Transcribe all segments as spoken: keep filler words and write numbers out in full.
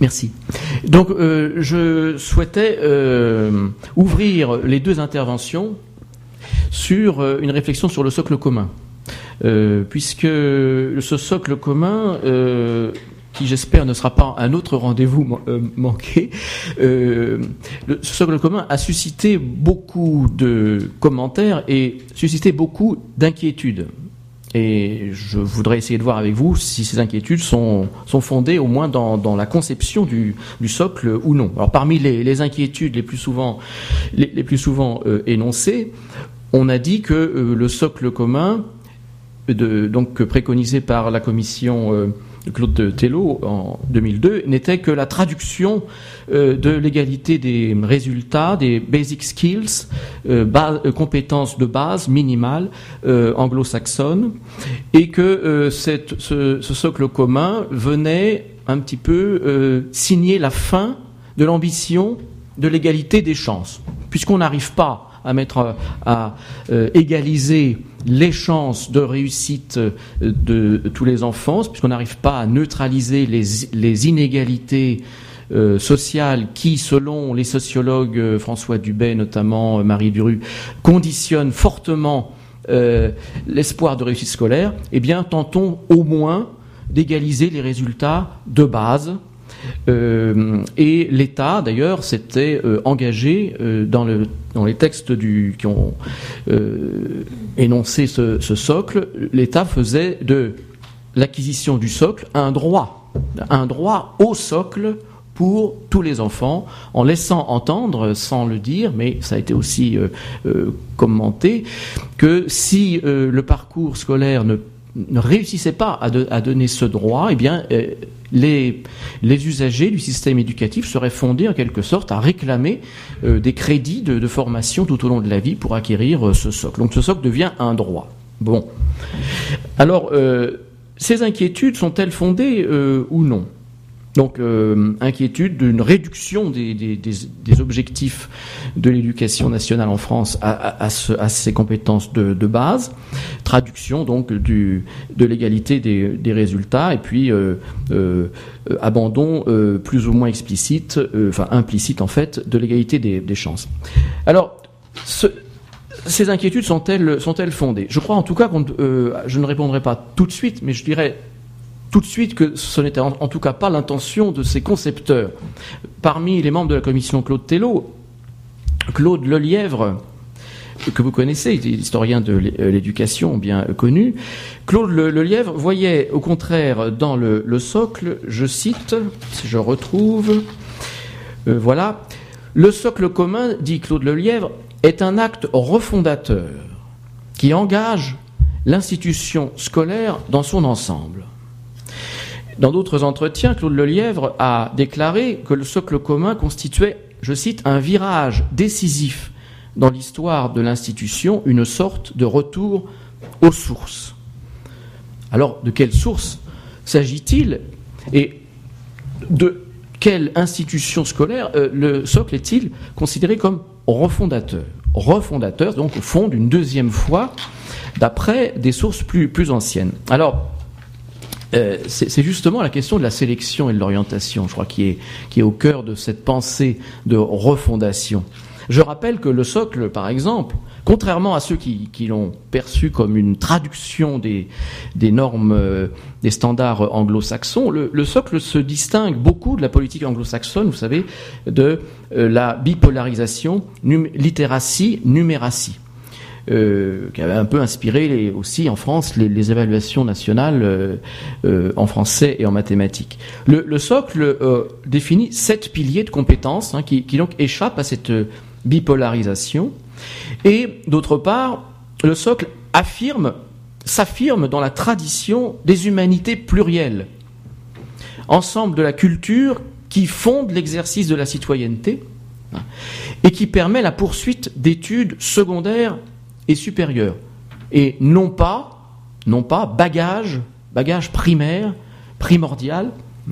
Merci. Donc, euh, je souhaitais euh, ouvrir les deux interventions sur euh, une réflexion sur le socle commun, euh, puisque ce socle commun, euh, qui j'espère ne sera pas un autre rendez-vous man- euh, manqué, euh, le, ce socle commun a suscité beaucoup de commentaires et suscité beaucoup d'inquiétudes. Et je voudrais essayer de voir avec vous si ces inquiétudes sont, sont fondées au moins dans, dans la conception du, du socle ou non. Alors parmi les, les inquiétudes les plus souvent, les, les plus souvent euh, énoncées, on a dit que euh, le socle commun, de, donc préconisé par la commission euh, Claude Tello en deux mille deux, n'était que la traduction euh, de l'égalité des résultats, des basic skills, euh, base, euh, compétences de base minimales euh, anglo-saxonnes, et que euh, cette, ce, ce socle commun venait un petit peu euh, signer la fin de l'ambition de l'égalité des chances, puisqu'on n'arrive pas à mettre à, à euh, égaliser les chances de réussite de, de tous les enfants, puisqu'on n'arrive pas à neutraliser les, les inégalités euh, sociales qui, selon les sociologues euh, François Dubay, notamment euh, Marie Duru, conditionnent fortement euh, l'espoir de réussite scolaire. Eh bien, tentons au moins d'égaliser les résultats de base. Euh, et l'État, d'ailleurs, s'était euh, engagé euh, dans, le, dans les textes du, qui ont euh, énoncé ce, ce socle. L'État faisait de l'acquisition du socle un droit, un droit au socle pour tous les enfants, en laissant entendre, sans le dire, mais ça a été aussi euh, euh, commenté, que si euh, le parcours scolaire ne, ne réussissait pas à, de, à donner ce droit, eh bien euh, Les, les usagers du système éducatif seraient fondés en quelque sorte à réclamer euh, des crédits de, de formation tout au long de la vie pour acquérir euh, ce socle. Donc ce socle devient un droit. Bon. Alors, euh, ces inquiétudes sont-elles fondées euh, ou non ? Donc, euh, inquiétude d'une réduction des, des, des, des objectifs de l'éducation nationale en France à, à, à, ce, à ces compétences de, de base, traduction donc du, de l'égalité des, des résultats, et puis euh, euh, abandon euh, plus ou moins explicite, euh, enfin implicite en fait, de l'égalité des, des chances. Alors, ce, ces inquiétudes sont-elles, sont-elles fondées ? Je crois en tout cas qu'on, euh, je ne répondrai pas tout de suite, mais je dirais tout de suite que ce n'était en, en tout cas pas l'intention de ces concepteurs. Parmi les membres de la commission Claude Tello, Claude Lelièvre, que vous connaissez, historien de l'éducation bien connu, Claude Lelièvre voyait au contraire dans le, le socle, je cite, si je retrouve, euh, voilà, le socle commun, dit Claude Lelièvre, est un acte refondateur qui engage l'institution scolaire dans son ensemble. Dans d'autres entretiens, Claude Lelièvre a déclaré que le socle commun constituait, je cite, un virage décisif dans l'histoire de l'institution, une sorte de retour aux sources. Alors, de quelle source s'agit-il et de quelle institution scolaire euh, le socle est-il considéré comme refondateur ? Refondateur, donc au fond, d'une deuxième fois, d'après des sources plus, plus anciennes. Alors, Euh, c'est, c'est justement la question de la sélection et de l'orientation, je crois, qui est, qui est au cœur de cette pensée de refondation. Je rappelle que le socle, par exemple, contrairement à ceux qui, qui l'ont perçu comme une traduction des, des normes, euh, des standards anglo-saxons, le, le socle se distingue beaucoup de la politique anglo-saxonne, vous savez, de euh, la bipolarisation, num- littératie, numératie. Euh, qui avait un peu inspiré les, aussi en France les, les évaluations nationales euh, euh, en français et en mathématiques. Le, le socle euh, définit sept piliers de compétences hein, qui, qui donc échappent à cette bipolarisation. Et d'autre part, le socle affirme, s'affirme dans la tradition des humanités plurielles, ensemble de la culture qui fonde l'exercice de la citoyenneté hein, et qui permet la poursuite d'études secondaires et supérieur, et non pas, non pas bagage, bagage primaire, primordial,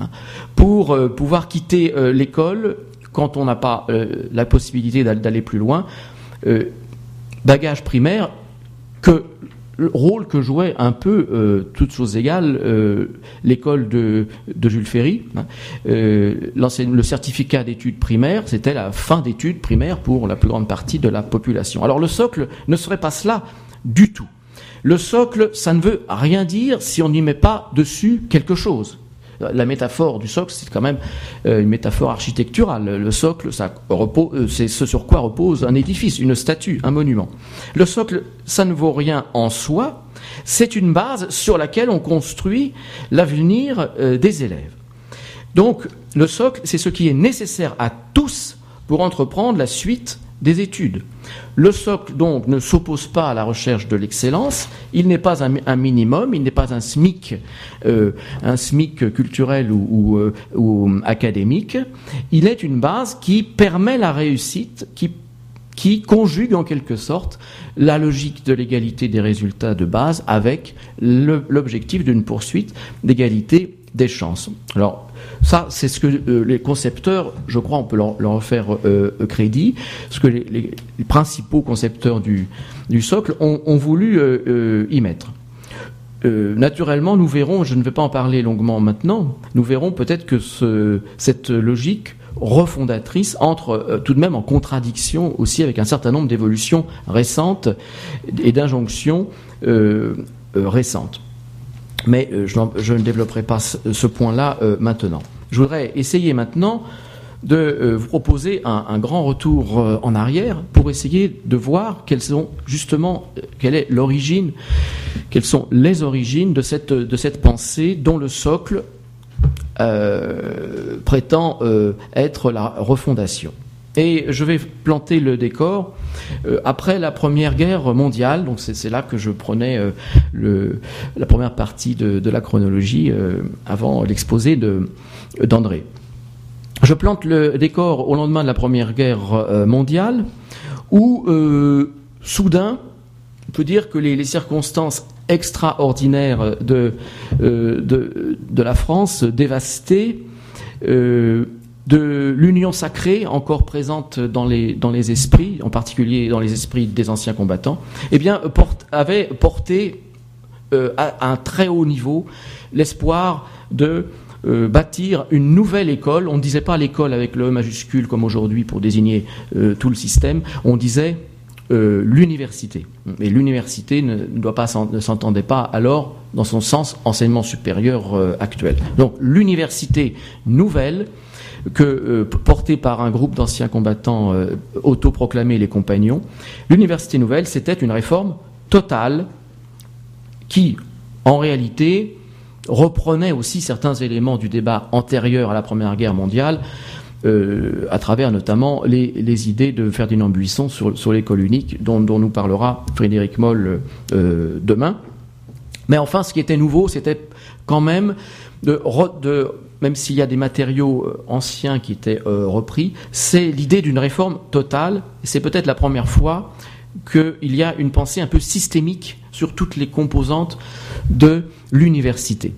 pour euh, pouvoir quitter euh, l'école quand on n'a pas euh, la possibilité d'aller plus loin, euh, bagage primaire que rôle que jouait un peu, euh, toutes choses égales, euh, l'école de, de Jules Ferry. Hein. Euh, le certificat d'études primaires, c'était la fin d'études primaires pour la plus grande partie de la population. Alors le socle ne serait pas cela du tout. Le socle, ça ne veut rien dire si on n'y met pas dessus quelque chose. La métaphore du socle, c'est quand même une métaphore architecturale. Le socle, ça repose, c'est ce sur quoi repose un édifice, une statue, un monument. Le socle, ça ne vaut rien en soi, c'est une base sur laquelle on construit l'avenir des élèves. Donc, le socle, c'est ce qui est nécessaire à tous pour entreprendre la suite des études. Le socle, donc, ne s'oppose pas à la recherche de l'excellence. Il n'est pas un, un minimum, il n'est pas un SMIC, euh, un SMIC culturel ou, ou, euh, ou académique. Il est une base qui permet la réussite, qui, qui conjugue en quelque sorte la logique de l'égalité des résultats de base avec le, l'objectif d'une poursuite d'égalité des chances. Alors, ça, c'est ce que euh, les concepteurs, je crois, on peut leur, leur faire euh, crédit, ce que les, les, les principaux concepteurs du, du socle ont, ont voulu euh, euh, y mettre. Euh, naturellement, nous verrons, je ne vais pas en parler longuement maintenant, nous verrons peut-être que ce, cette logique refondatrice entre euh, tout de même en contradiction aussi avec un certain nombre d'évolutions récentes et d'injonctions euh, euh, récentes. Mais euh, je, je ne développerai pas ce, ce point-là euh, maintenant. Je voudrais essayer maintenant de euh, vous proposer un, un grand retour euh, en arrière pour essayer de voir quelles sont justement, euh, quelle est l'origine, quelles sont les origines de cette, de cette pensée dont le socle euh, prétend euh, être la refondation. Et je vais planter le décor euh, après la Première Guerre mondiale. Donc c'est, c'est là que je prenais euh, le, la première partie de, de la chronologie euh, avant l'exposé de, d'André. Je plante le décor au lendemain de la Première Guerre euh, mondiale où, euh, soudain, on peut dire que les, les circonstances extraordinaires de, euh, de, de la France dévastée, euh, de l'union sacrée encore présente dans les, dans les esprits, en particulier dans les esprits des anciens combattants, eh bien, porte, avait porté euh, à un très haut niveau l'espoir de euh, bâtir une nouvelle école. On ne disait pas l'école avec le E majuscule comme aujourd'hui pour désigner euh, tout le système, on disait euh, l'université. Et l'université ne, ne, doit pas, ne s'entendait pas alors dans son sens enseignement supérieur euh, actuel. Donc l'université nouvelle, que euh, porté par un groupe d'anciens combattants euh, autoproclamés les compagnons, l'université nouvelle, c'était une réforme totale qui, en réalité, reprenait aussi certains éléments du débat antérieur à la Première Guerre mondiale, euh, à travers notamment les, les idées de Ferdinand Buisson sur, sur l'école unique, dont, dont nous parlera Frédéric Moll euh, demain. Mais enfin, ce qui était nouveau, c'était quand même de... de même s'il y a des matériaux anciens qui étaient euh, repris, c'est l'idée d'une réforme totale. C'est peut-être la première fois qu'il y a une pensée un peu systémique sur toutes les composantes de l'université.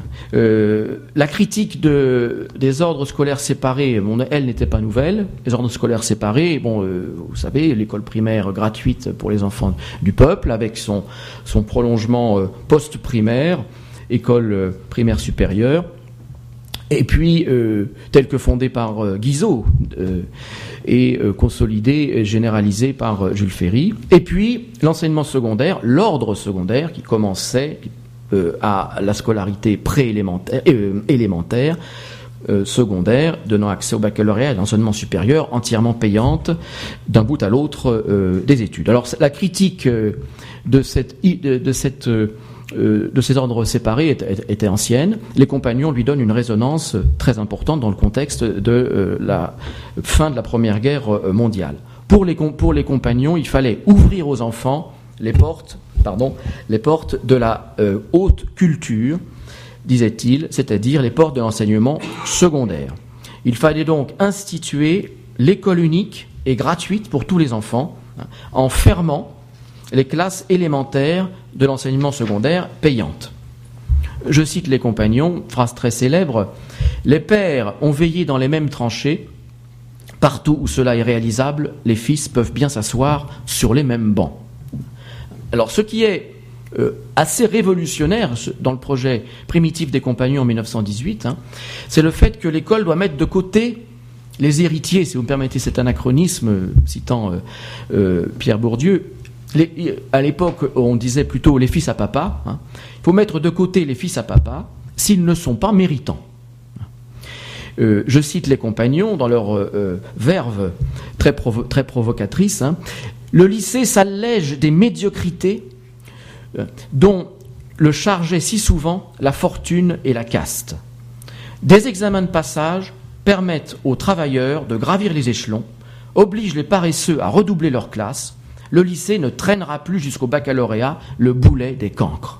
Euh, la critique de, des ordres scolaires séparés, bon, elle n'était pas nouvelle. Les ordres scolaires séparés, bon, euh, vous savez, l'école primaire gratuite pour les enfants du peuple, avec son, son prolongement euh, post-primaire, école euh, primaire supérieure. Et puis, euh, tel que fondé par euh, Guizot euh, et euh, consolidé et généralisé par euh, Jules Ferry. Et puis, l'enseignement secondaire, l'ordre secondaire qui commençait euh, à la scolarité préélémentaire, euh, élémentaire, euh, secondaire, donnant accès au baccalauréat et à l'enseignement supérieur, entièrement payante d'un bout à l'autre euh, des études. Alors, la critique euh, de cette... De, de cette euh, de ces ordres séparés était, était ancienne. Les compagnons lui donnent une résonance très importante dans le contexte de euh, la fin de la Première Guerre mondiale. Pour les, pour les compagnons, il fallait ouvrir aux enfants les portes, pardon, les portes de la euh, haute culture, disait-il, c'est-à-dire les portes de l'enseignement secondaire. Il fallait donc instituer l'école unique et gratuite pour tous les enfants, hein, en fermant les classes élémentaires de l'enseignement secondaire payantes. Je cite les compagnons, phrase très célèbre, « Les pères ont veillé dans les mêmes tranchées. Partout où cela est réalisable, les fils peuvent bien s'asseoir sur les mêmes bancs. » Alors, ce qui est euh, assez révolutionnaire dans le projet primitif des compagnons en mille neuf cent dix-huit, hein, c'est le fait que l'école doit mettre de côté les héritiers, si vous me permettez cet anachronisme, euh, citant euh, euh, Pierre Bourdieu. Les, à l'époque, on disait plutôt les fils à papa. Hein. Il faut mettre de côté les fils à papa s'ils ne sont pas méritants. Euh, je cite les compagnons dans leur euh, verve très, provo- très provocatrice. Hein. Le lycée s'allège des médiocrités euh, dont le chargeait si souvent la fortune et la caste. Des examens de passage permettent aux travailleurs de gravir les échelons, obligent les paresseux à redoubler leur classe. Le lycée ne traînera plus jusqu'au baccalauréat le boulet des cancres.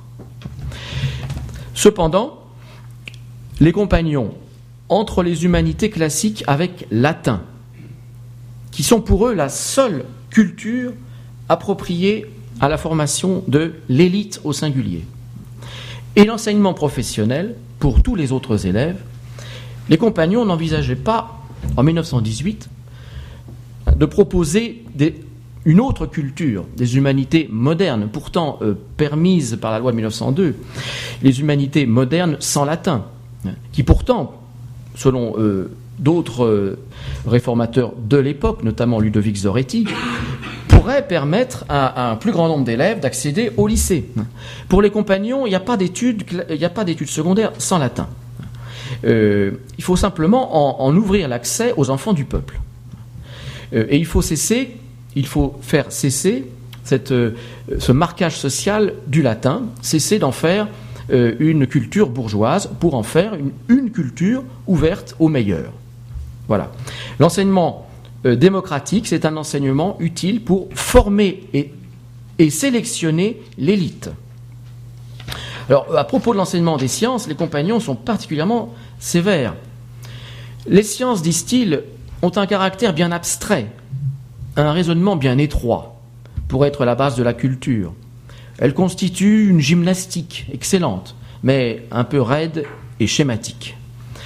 Cependant, les compagnons entre les humanités classiques avec latin, qui sont pour eux la seule culture appropriée à la formation de l'élite au singulier, et l'enseignement professionnel pour tous les autres élèves, les compagnons n'envisageaient pas, en mille neuf cent dix-huit, de proposer des, une autre culture, des humanités modernes, pourtant euh, permises par la loi de mille neuf cent deux, les humanités modernes sans latin, qui pourtant, selon euh, d'autres euh, réformateurs de l'époque, notamment Ludovic Zoretti, pourraient permettre à, à un plus grand nombre d'élèves d'accéder au lycée. Pour les compagnons, il n'y a pas d'études, il n'y a pas d'études secondaires sans latin. Euh, il faut simplement en, en ouvrir l'accès aux enfants du peuple. Euh, et il faut cesser, il faut faire cesser cette, euh, ce marquage social du latin, cesser d'en faire euh, une culture bourgeoise pour en faire une, une culture ouverte aux meilleurs. Voilà. L'enseignement euh, démocratique, c'est un enseignement utile pour former et, et sélectionner l'élite. Alors, à propos de l'enseignement des sciences, les compagnons sont particulièrement sévères. Les sciences, disent-ils, ont un caractère bien abstrait, un raisonnement bien étroit, pour être la base de la culture. Elles constituent une gymnastique excellente, mais un peu raide et schématique.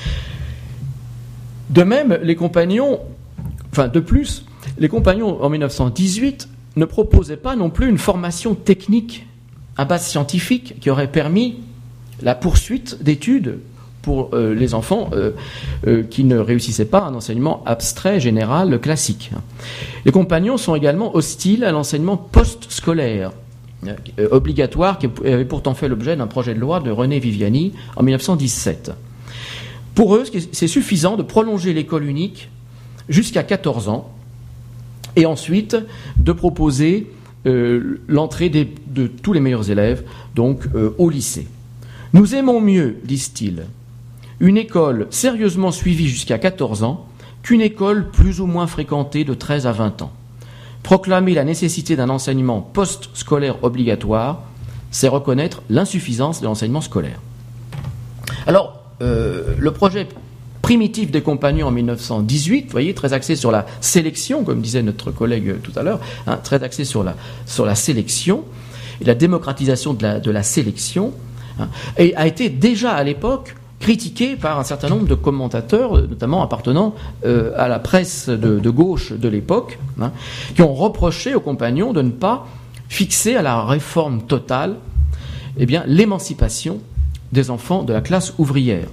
De même, les compagnons, enfin de plus, les compagnons en mille neuf cent dix-huit ne proposaient pas non plus une formation technique à base scientifique qui aurait permis la poursuite d'études pour euh, les enfants euh, euh, qui ne réussissaient pas un enseignement abstrait, général, classique. Les compagnons sont également hostiles à l'enseignement post-scolaire, euh, obligatoire, qui avait pourtant fait l'objet d'un projet de loi de René Viviani en mille neuf cent dix-sept. Pour eux, c'est suffisant de prolonger l'école unique jusqu'à quatorze ans et ensuite de proposer euh, l'entrée des, de tous les meilleurs élèves donc euh, au lycée. Nous aimons mieux, disent-ils, une école sérieusement suivie jusqu'à quatorze ans qu'une école plus ou moins fréquentée de treize à vingt ans. Proclamer la nécessité d'un enseignement post-scolaire obligatoire, c'est reconnaître l'insuffisance de l'enseignement scolaire. Alors, euh, le projet primitif des compagnons en mille neuf cent dix-huit, vous voyez, très axé sur la sélection, comme disait notre collègue tout à l'heure, hein, très axé sur la, sur la sélection et la démocratisation de la, de la sélection, hein, et a été déjà à l'époque critiqué par un certain nombre de commentateurs, notamment appartenant euh, à la presse de, de gauche de l'époque, hein, qui ont reproché aux compagnons de ne pas fixer à la réforme totale eh bien, l'émancipation des enfants de la classe ouvrière.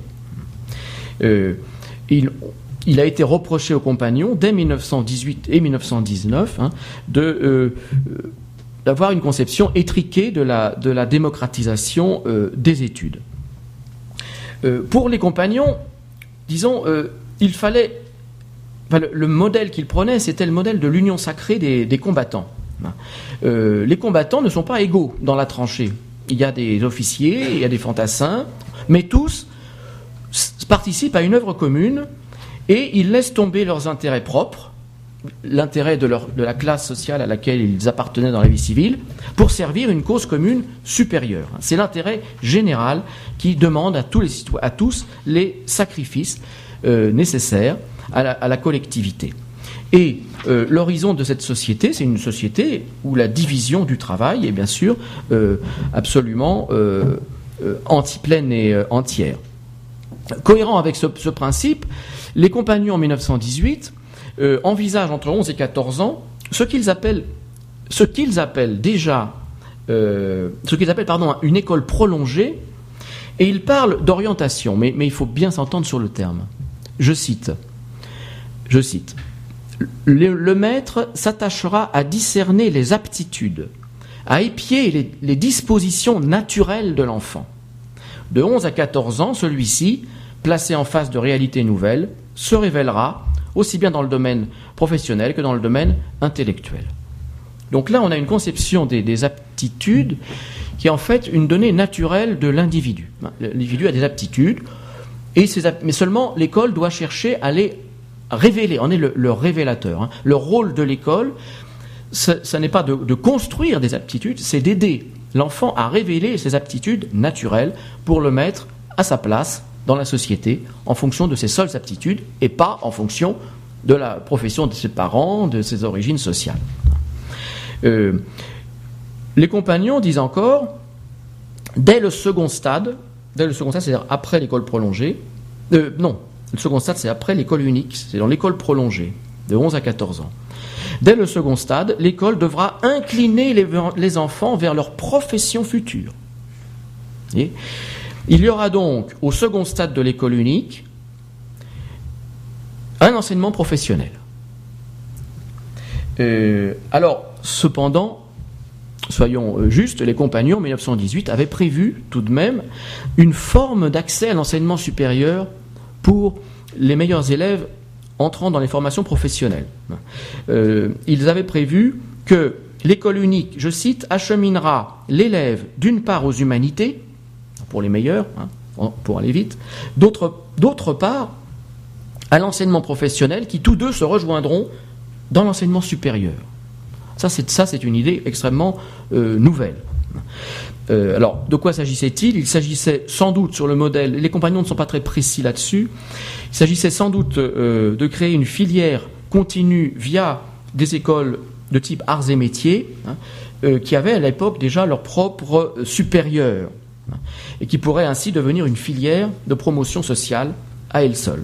Euh, il, il a été reproché aux compagnons, dès mille neuf cent dix-huit et mille neuf cent dix-neuf, hein, de, euh, d'avoir une conception étriquée de la, de la démocratisation euh, des études. Euh, pour les compagnons, disons, euh, il fallait... Enfin, le, le modèle qu'ils prenaient, c'était le modèle de l'union sacrée des, des combattants. Euh, les combattants ne sont pas égaux dans la tranchée. Il y a des officiers, il y a des fantassins, mais tous participent à une œuvre commune et ils laissent tomber leurs intérêts propres, l'intérêt de, leur, de la classe sociale à laquelle ils appartenaient dans la vie civile, pour servir une cause commune supérieure. C'est l'intérêt général qui demande à tous les, à tous les sacrifices euh, nécessaires à la, à la collectivité. Et euh, l'horizon de cette société, c'est une société où la division du travail est bien sûr euh, absolument euh, euh, anti-pleine et euh, entière. Cohérent avec ce, ce principe, les compagnons en mille neuf cent dix-huit euh, envisagent entre onze et quatorze ans ce qu'ils appellent, ce qu'ils appellent déjà euh, ce qu'ils appellent pardon, une école prolongée, et ils parlent d'orientation, mais, mais il faut bien s'entendre sur le terme. Je cite, je cite, le, le maître s'attachera à discerner les aptitudes, à épier les, les dispositions naturelles de l'enfant. De onze à quatorze ans, celui-ci, placé en face de réalités nouvelles, se révélera aussi bien dans le domaine professionnel que dans le domaine intellectuel. Donc là, on a une conception des, des aptitudes qui est en fait une donnée naturelle de l'individu. L'individu a des aptitudes, et ces, mais seulement l'école doit chercher à les révéler. On est le, le révélateur. Hein. Le rôle de l'école, ce, ce n'est pas de, de construire des aptitudes, c'est d'aider l'enfant à révéler ses aptitudes naturelles pour le mettre à sa place dans la société en fonction de ses seules aptitudes et pas en fonction de la profession de ses parents, de ses origines sociales. Euh, les compagnons disent encore, dès le second stade, dès le second stade, c'est-à-dire après l'école prolongée, euh, non, le second stade c'est après l'école unique, c'est dans l'école prolongée, de onze à quatorze ans. Dès le second stade, l'école devra incliner les, les enfants vers leur profession future. Et il y aura donc, au second stade de l'école unique, un enseignement professionnel. Euh, alors, cependant, soyons justes, les compagnons, en dix-neuf cent dix-huit, avaient prévu tout de même une forme d'accès à l'enseignement supérieur pour les meilleurs élèves entrant dans les formations professionnelles. Euh, ils avaient prévu que l'école unique, je cite, acheminera l'élève d'une part aux humanités, pour les meilleurs, hein, pour aller vite, d'autre, d'autre part à l'enseignement professionnel, qui tous deux se rejoindront dans l'enseignement supérieur. Ça, c'est, ça, c'est une idée extrêmement euh, nouvelle. Euh, alors, de quoi s'agissait-il ? Il s'agissait sans doute sur le modèle, les compagnons ne sont pas très précis là-dessus, il s'agissait sans doute euh, de créer une filière continue via des écoles de type arts et métiers, hein, euh, qui avaient à l'époque déjà leur propre euh, supérieur, hein, et qui pourrait ainsi devenir une filière de promotion sociale à elle seule.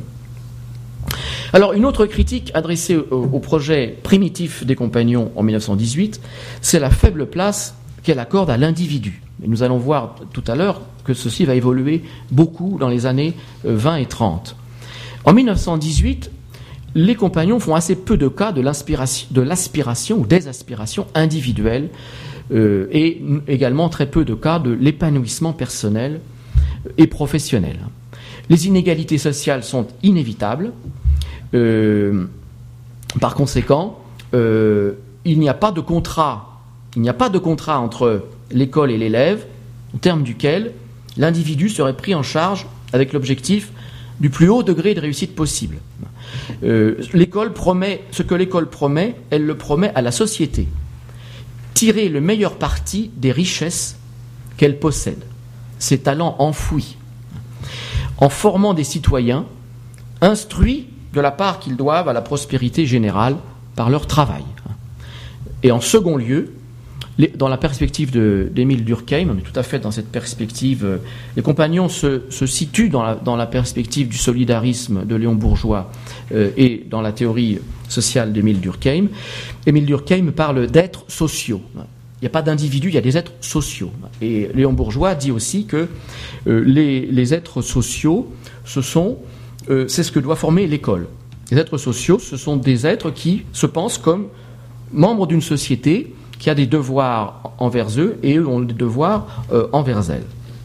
Alors, une autre critique adressée au, au projet primitif des compagnons en dix-neuf cent dix-huit, c'est la faible place qu'elle accorde à l'individu. Et nous allons voir tout à l'heure que ceci va évoluer beaucoup dans les années vingt et trente. En dix-neuf cent dix-huit, les compagnons font assez peu de cas de, l'inspiration, de l'aspiration ou des aspirations individuelles euh, et également très peu de cas de l'épanouissement personnel et professionnel. Les inégalités sociales sont inévitables. Euh, par conséquent, euh, il n'y a pas de contrat Il n'y a pas de contrat entre l'école et l'élève, au terme duquel l'individu serait pris en charge avec l'objectif du plus haut degré de réussite possible. Euh, l'école promet, ce que l'école promet, elle le promet à la société. Tirer le meilleur parti des richesses qu'elle possède, ses talents enfouis, en formant des citoyens instruits de la part qu'ils doivent à la prospérité générale par leur travail. Et en second lieu, dans la perspective de, d'Émile Durkheim, on est tout à fait dans cette perspective, euh, les compagnons se, se situent dans la, dans la perspective du solidarisme de Léon Bourgeois euh, et dans la théorie sociale d'Émile Durkheim. Émile Durkheim parle d'êtres sociaux. Il n'y a pas d'individus, il y a des êtres sociaux. Et Léon Bourgeois dit aussi que euh, les, les êtres sociaux, ce sont, euh, c'est ce que doit former l'école. Les êtres sociaux, ce sont des êtres qui se pensent comme membres d'une société qui a des devoirs envers eux et eux ont des devoirs euh, envers elles.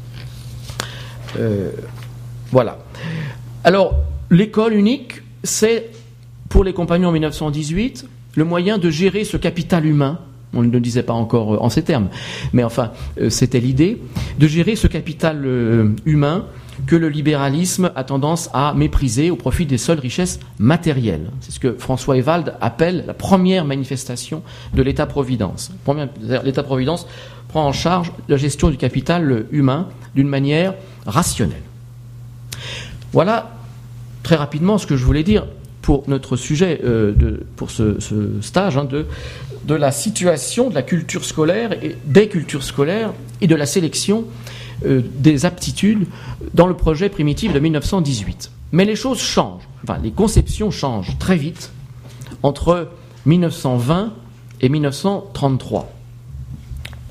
Euh, voilà. Alors, l'école unique, c'est, pour les compagnons en dix-neuf cent dix-huit, le moyen de gérer ce capital humain. On ne le disait pas encore euh, en ces termes, mais enfin, euh, c'était l'idée de gérer ce capital euh, humain que le libéralisme a tendance à mépriser au profit des seules richesses matérielles. C'est ce que François Ewald appelle la première manifestation de l'État-providence. L'État-providence prend en charge la gestion du capital humain d'une manière rationnelle. Voilà très rapidement ce que je voulais dire pour notre sujet, euh, de, pour ce, ce stage, hein, de, de la situation de la culture scolaire, et des cultures scolaires et de la sélection euh, des aptitudes dans le projet primitif de dix-neuf cent dix-huit. Mais les choses changent, enfin les conceptions changent très vite entre dix-neuf cent vingt et dix-neuf cent trente-trois.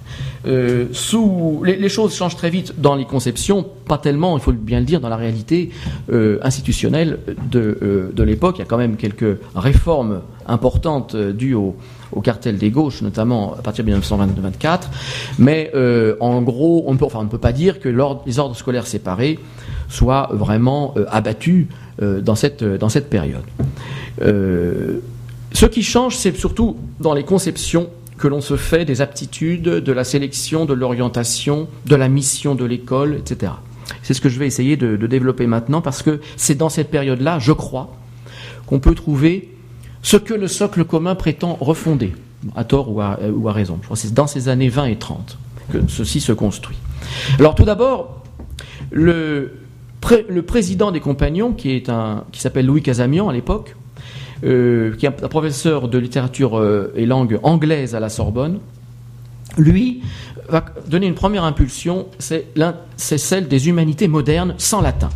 Euh, sous les, les choses changent très vite dans les conceptions, pas tellement, il faut bien le dire, dans la réalité euh, institutionnelle de, euh, de l'époque. Il y a quand même quelques réformes importantes euh, dues au, au cartel des gauches, notamment à partir de dix-neuf cent vingt-quatre. Mais euh, en gros, on ne peut, enfin, on ne peut pas dire que l'ordre, les ordres scolaires séparés soient vraiment euh, abattus euh, dans cette, dans cette période. Euh, ce qui change, c'est surtout dans les conceptions que l'on se fait des aptitudes, de la sélection, de l'orientation, de la mission de l'école, et cetera. C'est ce que je vais essayer de, de développer maintenant, parce que c'est dans cette période-là, je crois, qu'on peut trouver ce que le socle commun prétend refonder, à tort ou à, ou à raison. Je crois que c'est dans ces années vingt et trente que ceci se construit. Alors tout d'abord, le, pré, le président des Compagnons, qui, est un, qui s'appelle Louis Casamian à l'époque, Euh, qui est un professeur de littérature euh, et langue anglaise à la Sorbonne, lui va donner une première impulsion, c'est, c'est celle des humanités modernes sans latin.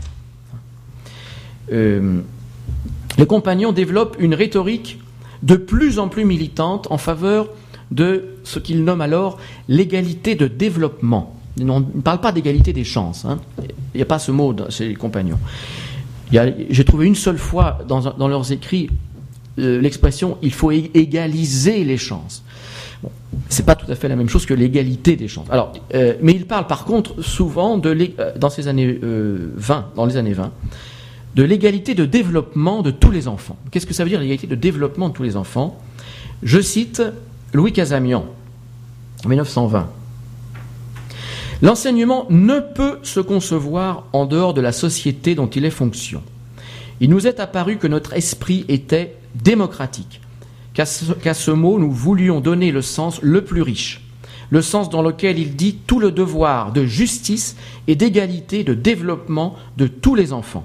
Euh, les Compagnons développent une rhétorique de plus en plus militante en faveur de ce qu'ils nomment alors l'égalité de développement. On ne parle pas d'égalité des chances, hein. Il n'y a pas ce mot chez les Compagnons. Il y a, j'ai trouvé une seule fois dans, dans leurs écrits euh, l'expression « il faut égaliser les chances ». Bon, c'est pas tout à fait la même chose que l'égalité des chances. Alors, euh, mais il parle par contre souvent de euh, dans ces années euh, vingt, dans les années vingt, de l'égalité de développement de tous les enfants. Qu'est-ce que ça veut dire l'égalité de développement de tous les enfants ? Je cite Louis Casamian, en dix-neuf cent vingt. L'enseignement ne peut se concevoir en dehors de la société dont il est fonction. Il nous est apparu que notre esprit était démocratique, qu'à ce, qu'à ce mot nous voulions donner le sens le plus riche, le sens dans lequel il dit tout le devoir de justice et d'égalité de développement de tous les enfants.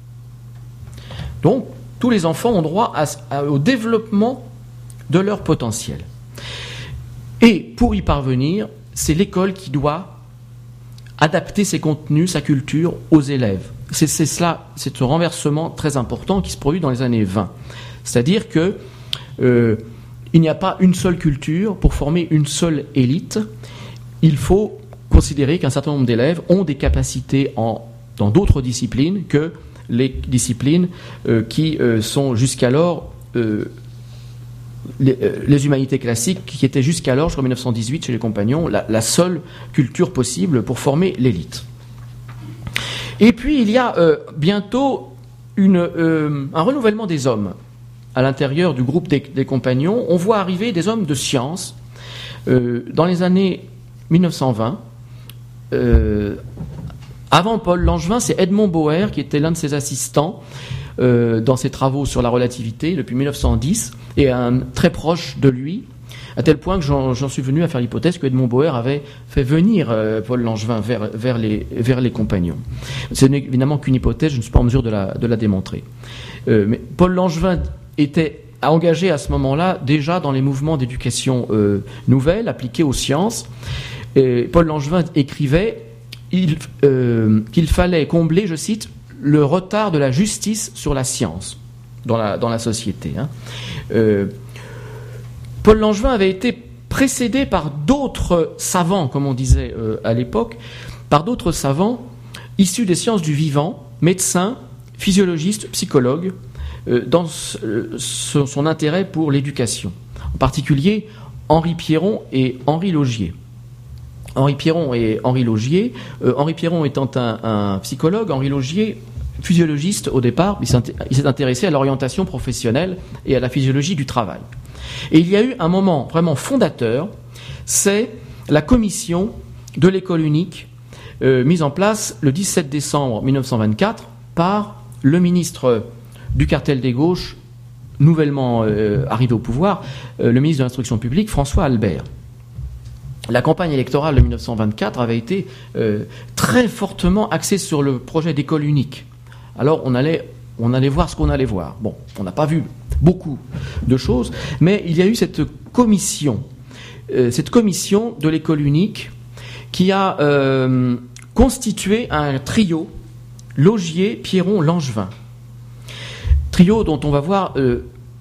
Donc, tous les enfants ont droit à, à, au développement de leur potentiel. Et pour y parvenir, c'est l'école qui doit adapter ses contenus, sa culture aux élèves. C'est, c'est cela, c'est ce renversement très important qui se produit dans les années vingt. C'est-à-dire que euh, il n'y a pas une seule culture pour former une seule élite. Il faut considérer qu'un certain nombre d'élèves ont des capacités en, dans d'autres disciplines que les disciplines euh, qui euh, sont jusqu'alors euh, Les, les humanités classiques, qui étaient jusqu'alors, jusqu'en dix-neuf cent dix-huit, chez les Compagnons, la, la seule culture possible pour former l'élite. Et puis, il y a euh, bientôt une, euh, un renouvellement des hommes à l'intérieur du groupe des, des Compagnons. On voit arriver des hommes de science euh, dans les années dix-neuf cent vingt. Euh, avant Paul Langevin, c'est Edmond Boer qui était l'un de ses assistants Euh, dans ses travaux sur la relativité depuis dix-neuf cent dix, et un très proche de lui, à tel point que j'en, j'en suis venu à faire l'hypothèse que Edmond Boer avait fait venir euh, Paul Langevin vers, vers, les, vers les Compagnons. Ce n'est évidemment qu'une hypothèse, je ne suis pas en mesure de la, de la démontrer. Euh, mais Paul Langevin était engagé à ce moment-là déjà dans les mouvements d'éducation euh, nouvelle appliqués aux sciences. Et Paul Langevin écrivait il, euh, qu'il fallait combler, je cite, le retard de la justice sur la science dans la, dans la société. Hein. Euh, Paul Langevin avait été précédé par d'autres savants, comme on disait euh, à l'époque, par d'autres savants issus des sciences du vivant, médecins, physiologistes, psychologues, euh, dans ce, ce, son intérêt pour l'éducation. En particulier, Henri Pierron et Henri Laugier. Henri Pierron et Henri Laugier, euh, Henri Pierron étant un, un psychologue, Henri Laugier, physiologiste au départ, il s'est, il s'est intéressé à l'orientation professionnelle et à la physiologie du travail. Et il y a eu un moment vraiment fondateur, c'est la commission de l'école unique euh, mise en place le dix-sept décembre dix-neuf cent vingt-quatre par le ministre du cartel des gauches, nouvellement euh, arrivé au pouvoir, euh, le ministre de l'Instruction publique, François Albert. La campagne électorale de dix-neuf cent vingt-quatre avait été euh, très fortement axée sur le projet d'école unique. Alors on allait, on allait voir ce qu'on allait voir. Bon, on n'a pas vu beaucoup de choses, mais il y a eu cette commission, euh, cette commission de l'école unique qui a euh, constitué un trio, Laugier, Pierron, Langevin. Trio dont on va voir euh,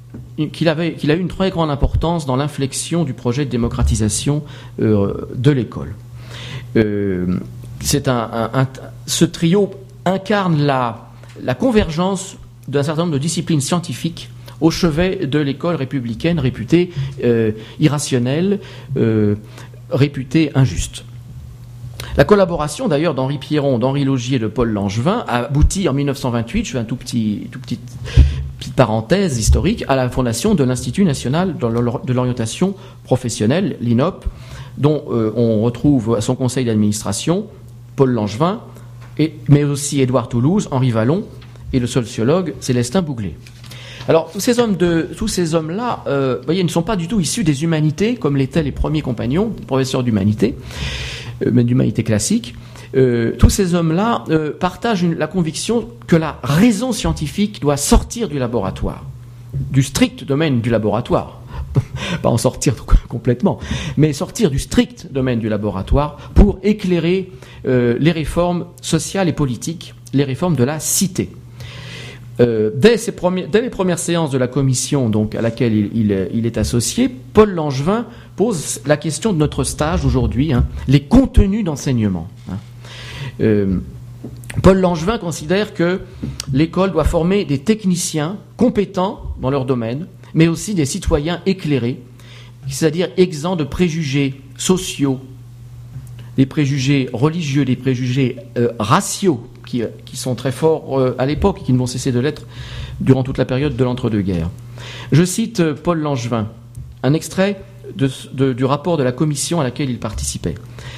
qu'il avait, qu'il a eu une très grande importance dans l'inflexion du projet de démocratisation euh, de l'école. Euh, c'est un, un, un, ce trio incarne la, la convergence d'un certain nombre de disciplines scientifiques au chevet de l'école républicaine réputée euh, irrationnelle, euh, réputée injuste. La collaboration d'ailleurs d'Henri Pierron, d'Henri Laugier et de Paul Langevin a abouti en dix-neuf cent vingt-huit, je fais un tout petit, tout petit petite parenthèse historique, à la fondation de l'Institut national de l'orientation professionnelle, l'I N O P, dont euh, on retrouve à son conseil d'administration Paul Langevin, et, mais aussi Édouard Toulouse, Henri Vallon et le sociologue Célestin Bouglet. Alors, tous ces hommes de, tous ces hommes-là, euh, vous voyez, ne sont pas du tout issus des humanités, comme l'étaient les premiers compagnons, les professeurs d'humanité, euh, mais d'humanité classique. Euh, tous ces hommes-là euh, partagent une, la conviction que la raison scientifique doit sortir du laboratoire, du strict domaine du laboratoire, pas en sortir complètement, mais sortir du strict domaine du laboratoire pour éclairer euh, les réformes sociales et politiques, les réformes de la cité. Euh, dès, ses premiers, dès les premières séances de la commission donc, à laquelle il, il, il est associé, Paul Langevin pose la question de notre stage aujourd'hui, hein, les contenus d'enseignement. Hein. Euh, Paul Langevin considère que l'école doit former des techniciens compétents dans leur domaine, mais aussi des citoyens éclairés, c'est-à-dire exempts de préjugés sociaux, des préjugés religieux, des préjugés euh, raciaux, Qui, qui sont très forts euh, à l'époque et qui ne vont cesser de l'être durant toute la période de l'entre-deux-guerres. Je cite euh, Paul Langevin, un extrait de, de, du rapport de la commission à laquelle il participait.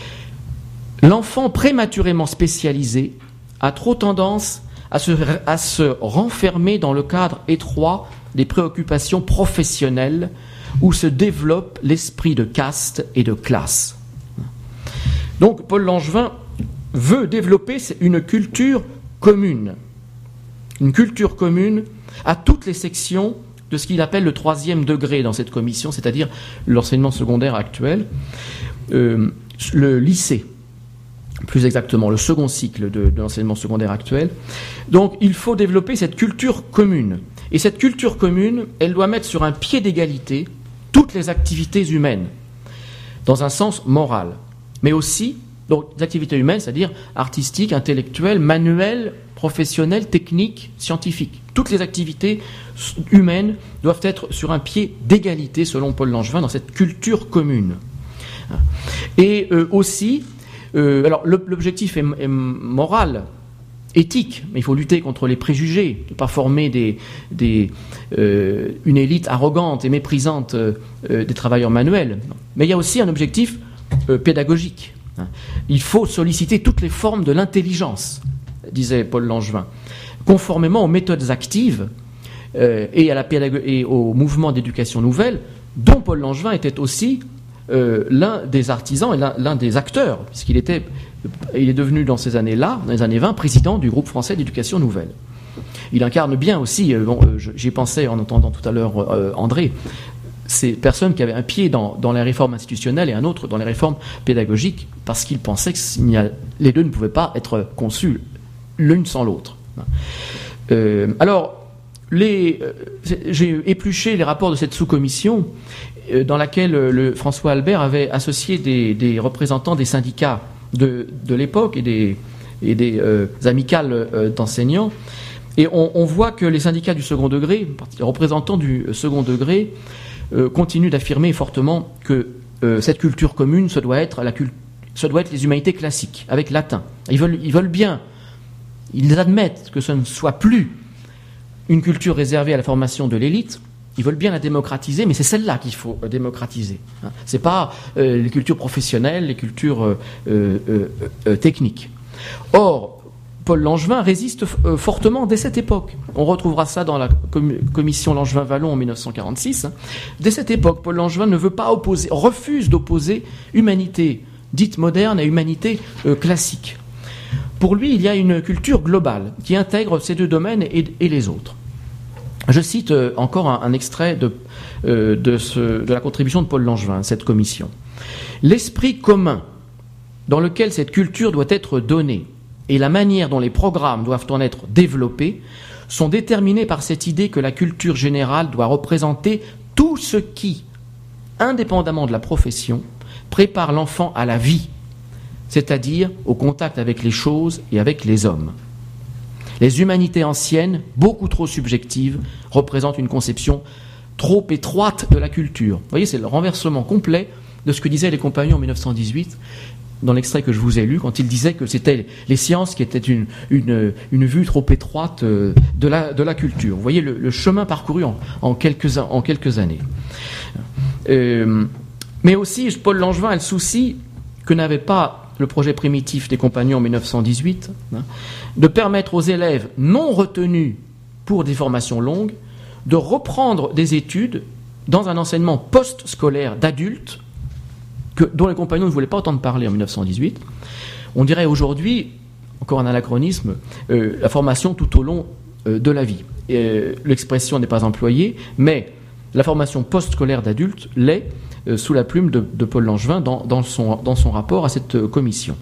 « L'enfant prématurément spécialisé a trop tendance à se, à se renfermer dans le cadre étroit des préoccupations professionnelles où se développe l'esprit de caste et de classe. » Donc Paul Langevin veut développer une culture commune, une culture commune à toutes les sections de ce qu'il appelle le troisième degré dans cette commission, c'est-à-dire l'enseignement secondaire actuel, euh, le lycée, plus exactement, le second cycle de, de l'enseignement secondaire actuel. Donc il faut développer cette culture commune. Et cette culture commune, elle doit mettre sur un pied d'égalité toutes les activités humaines, dans un sens moral, mais aussi donc, des activités humaines, c'est-à-dire artistiques, intellectuelles, manuelles, professionnelles, techniques, scientifiques. Toutes les activités humaines doivent être sur un pied d'égalité, selon Paul Langevin, dans cette culture commune. Et euh, aussi, euh, alors l'objectif est, est moral, éthique, mais il faut lutter contre les préjugés, ne pas former des, des, euh, une élite arrogante et méprisante euh, des travailleurs manuels. Mais il y a aussi un objectif euh, pédagogique. Il faut solliciter toutes les formes de l'intelligence, disait Paul Langevin, conformément aux méthodes actives euh, et, à la pédago- et au mouvement d'éducation nouvelle, dont Paul Langevin était aussi euh, l'un des artisans et l'un, l'un des acteurs, puisqu'il était, il est devenu dans ces années-là, dans les années vingt, président du groupe français d'éducation nouvelle. Il incarne bien aussi, euh, bon, euh, j'y pensais en entendant tout à l'heure euh, André, ces personnes qui avaient un pied dans, dans les réformes institutionnelles et un autre dans les réformes pédagogiques, parce qu'ils pensaient que les deux ne pouvaient pas être conçus l'une sans l'autre. Euh, alors, les, euh, j'ai épluché les rapports de cette sous-commission euh, dans laquelle euh, le, François Albert avait associé des, des représentants des syndicats de, de l'époque et des, et des euh, amicales euh, d'enseignants. Et on, on voit que les syndicats du second degré, les représentants du second degré, Euh, continue d'affirmer fortement que euh, cette culture commune, ce doit être la cult- ce doit être les humanités classiques, avec latin. Ils veulent, ils veulent bien, ils admettent que ce ne soit plus une culture réservée à la formation de l'élite. Ils veulent bien la démocratiser, mais c'est celle-là qu'il faut euh, démocratiser. Hein. C'est pas euh, les cultures professionnelles, les cultures euh, euh, euh, techniques. Or, Paul Langevin résiste euh, fortement dès cette époque. On retrouvera ça dans la com- commission Langevin-Vallon en dix-neuf cent quarante-six. Hein. Dès cette époque, Paul Langevin ne veut pas opposer, refuse d'opposer humanité dite moderne et humanité euh, classique. Pour lui, il y a une culture globale qui intègre ces deux domaines et, et les autres. Je cite euh, encore un, un extrait de, euh, de, ce, de la contribution de Paul Langevin à cette commission. « L'esprit commun dans lequel cette culture doit être donnée et la manière dont les programmes doivent en être développés sont déterminés par cette idée que la culture générale doit représenter tout ce qui, indépendamment de la profession, prépare l'enfant à la vie, c'est-à-dire au contact avec les choses et avec les hommes. Les humanités anciennes, beaucoup trop subjectives, représentent une conception trop étroite de la culture. Vous voyez, c'est le renversement complet de ce que disaient les compagnons en mille neuf cent dix-huit, dans l'extrait que je vous ai lu, quand ils disaient que c'était les sciences qui étaient une, une, une vue trop étroite de la, de la culture. Vous voyez le, le chemin parcouru en, en, quelques, en quelques années. Euh, mais aussi, Paul Langevin a le souci que n'avait pas le projet primitif des compagnons en mille neuf cent dix-huit, hein, de permettre aux élèves non retenus pour des formations longues de reprendre des études dans un enseignement post-scolaire d'adultes que, dont les compagnons ne voulaient pas entendre parler en mille neuf cent dix-huit. On dirait aujourd'hui, encore un anachronisme, euh, la formation tout au long euh, de la vie. Et, euh, l'expression n'est pas employée, mais la formation post-scolaire d'adultes l'est euh, sous la plume de, de Paul Langevin dans, dans, son, dans son rapport à cette euh, commission.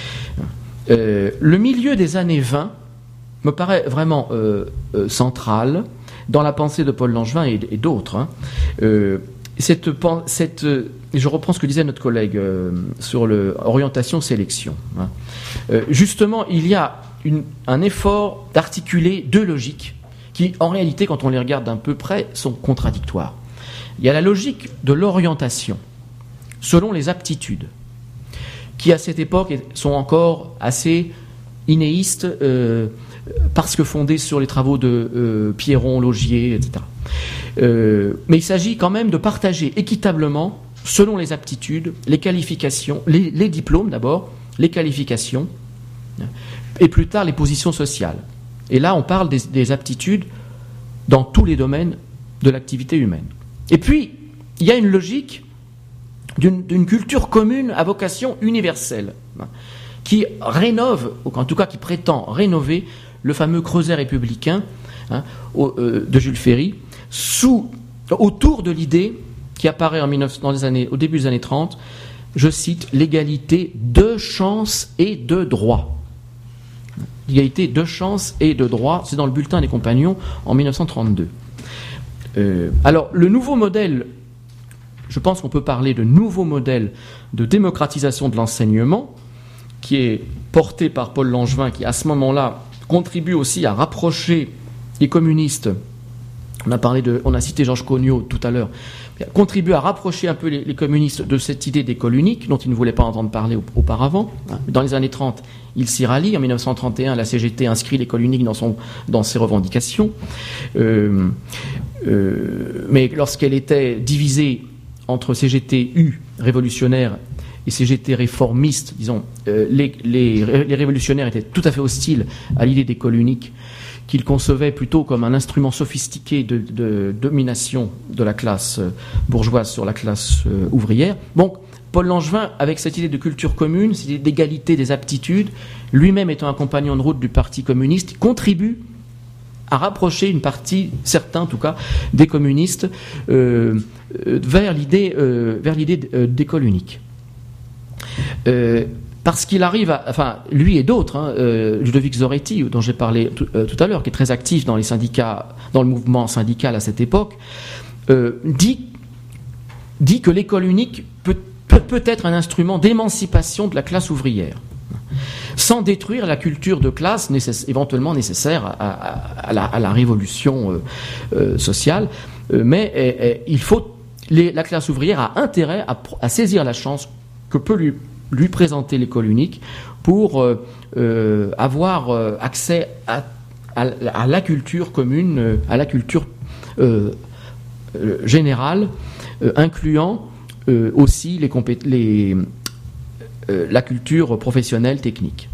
Euh, le milieu des années vingt me paraît vraiment euh, euh, central dans la pensée de Paul Langevin et, et d'autres. Hein. Euh, cette, cette, je reprends ce que disait notre collègue euh, sur l'orientation-sélection. Hein. Euh, justement, il y a une, un effort d'articuler deux logiques qui, en réalité, quand on les regarde d'un peu près, sont contradictoires. Il y a la logique de l'orientation, selon les aptitudes, qui, à cette époque, sont encore assez inéistes, euh, parce que fondées sur les travaux de euh, Pierron, Laugier, et cetera. Euh, mais il s'agit quand même de partager équitablement, selon les aptitudes, les qualifications, les, les diplômes d'abord, les qualifications, et plus tard les positions sociales. Et là, on parle des, des aptitudes dans tous les domaines de l'activité humaine. Et puis, il y a une logique d'une, d'une culture commune à vocation universelle, qui rénove, ou en tout cas qui prétend rénover le fameux creuset républicain hein, au, euh, de Jules Ferry, sous, autour de l'idée qui apparaît en dix-neuf, dans les années, au début des années trente, je cite, l'égalité de chance et de droit. L'égalité de chance et de droit, c'est dans le bulletin des compagnons en dix-neuf cent trente-deux. Euh, alors, le nouveau modèle, je pense qu'on peut parler de nouveau modèle de démocratisation de l'enseignement, qui est porté par Paul Langevin, qui à ce moment-là contribue aussi à rapprocher les communistes. On a parlé de, on a cité Georges Cognot tout à l'heure, contribue à rapprocher un peu les, les communistes de cette idée d'école unique dont ils ne voulaient pas entendre parler auparavant. Dans les années trente, il s'y rallie. En dix-neuf cent trente et un, la C G T inscrit l'école unique dans, son, dans ses revendications. Euh, euh, mais lorsqu'elle était divisée entre C G T U révolutionnaire et C G T réformiste, disons, euh, les, les, les révolutionnaires étaient tout à fait hostiles à l'idée d'école unique, qu'ils concevaient plutôt comme un instrument sophistiqué de, de domination de la classe bourgeoise sur la classe euh, ouvrière. Donc, Paul Langevin, avec cette idée de culture commune, cette idée d'égalité des aptitudes, lui-même étant un compagnon de route du Parti communiste, contribue à rapprocher une partie, certains en tout cas, des communistes euh, vers l'idée, euh, vers l'idée d'école unique. Euh, parce qu'il arrive à, enfin, lui et d'autres, hein, euh, Ludovic Zoretti, dont j'ai parlé tout, euh, tout à l'heure, qui est très actif dans les syndicats, dans le mouvement syndical à cette époque, euh, dit, dit que l'école unique peut, peut, peut être un instrument d'émancipation de la classe ouvrière, sans détruire la culture de classe nécess- éventuellement nécessaire à, à, à, la, à la révolution euh, euh, sociale, euh, mais euh, euh, il faut, les, la classe ouvrière a intérêt à, à saisir la chance que peut lui lui présenter l'école unique pour euh, euh, avoir euh, accès à, à, à la culture commune, euh, à la culture euh, euh, générale, euh, incluant euh, aussi les compé- les, euh, la culture professionnelle technique.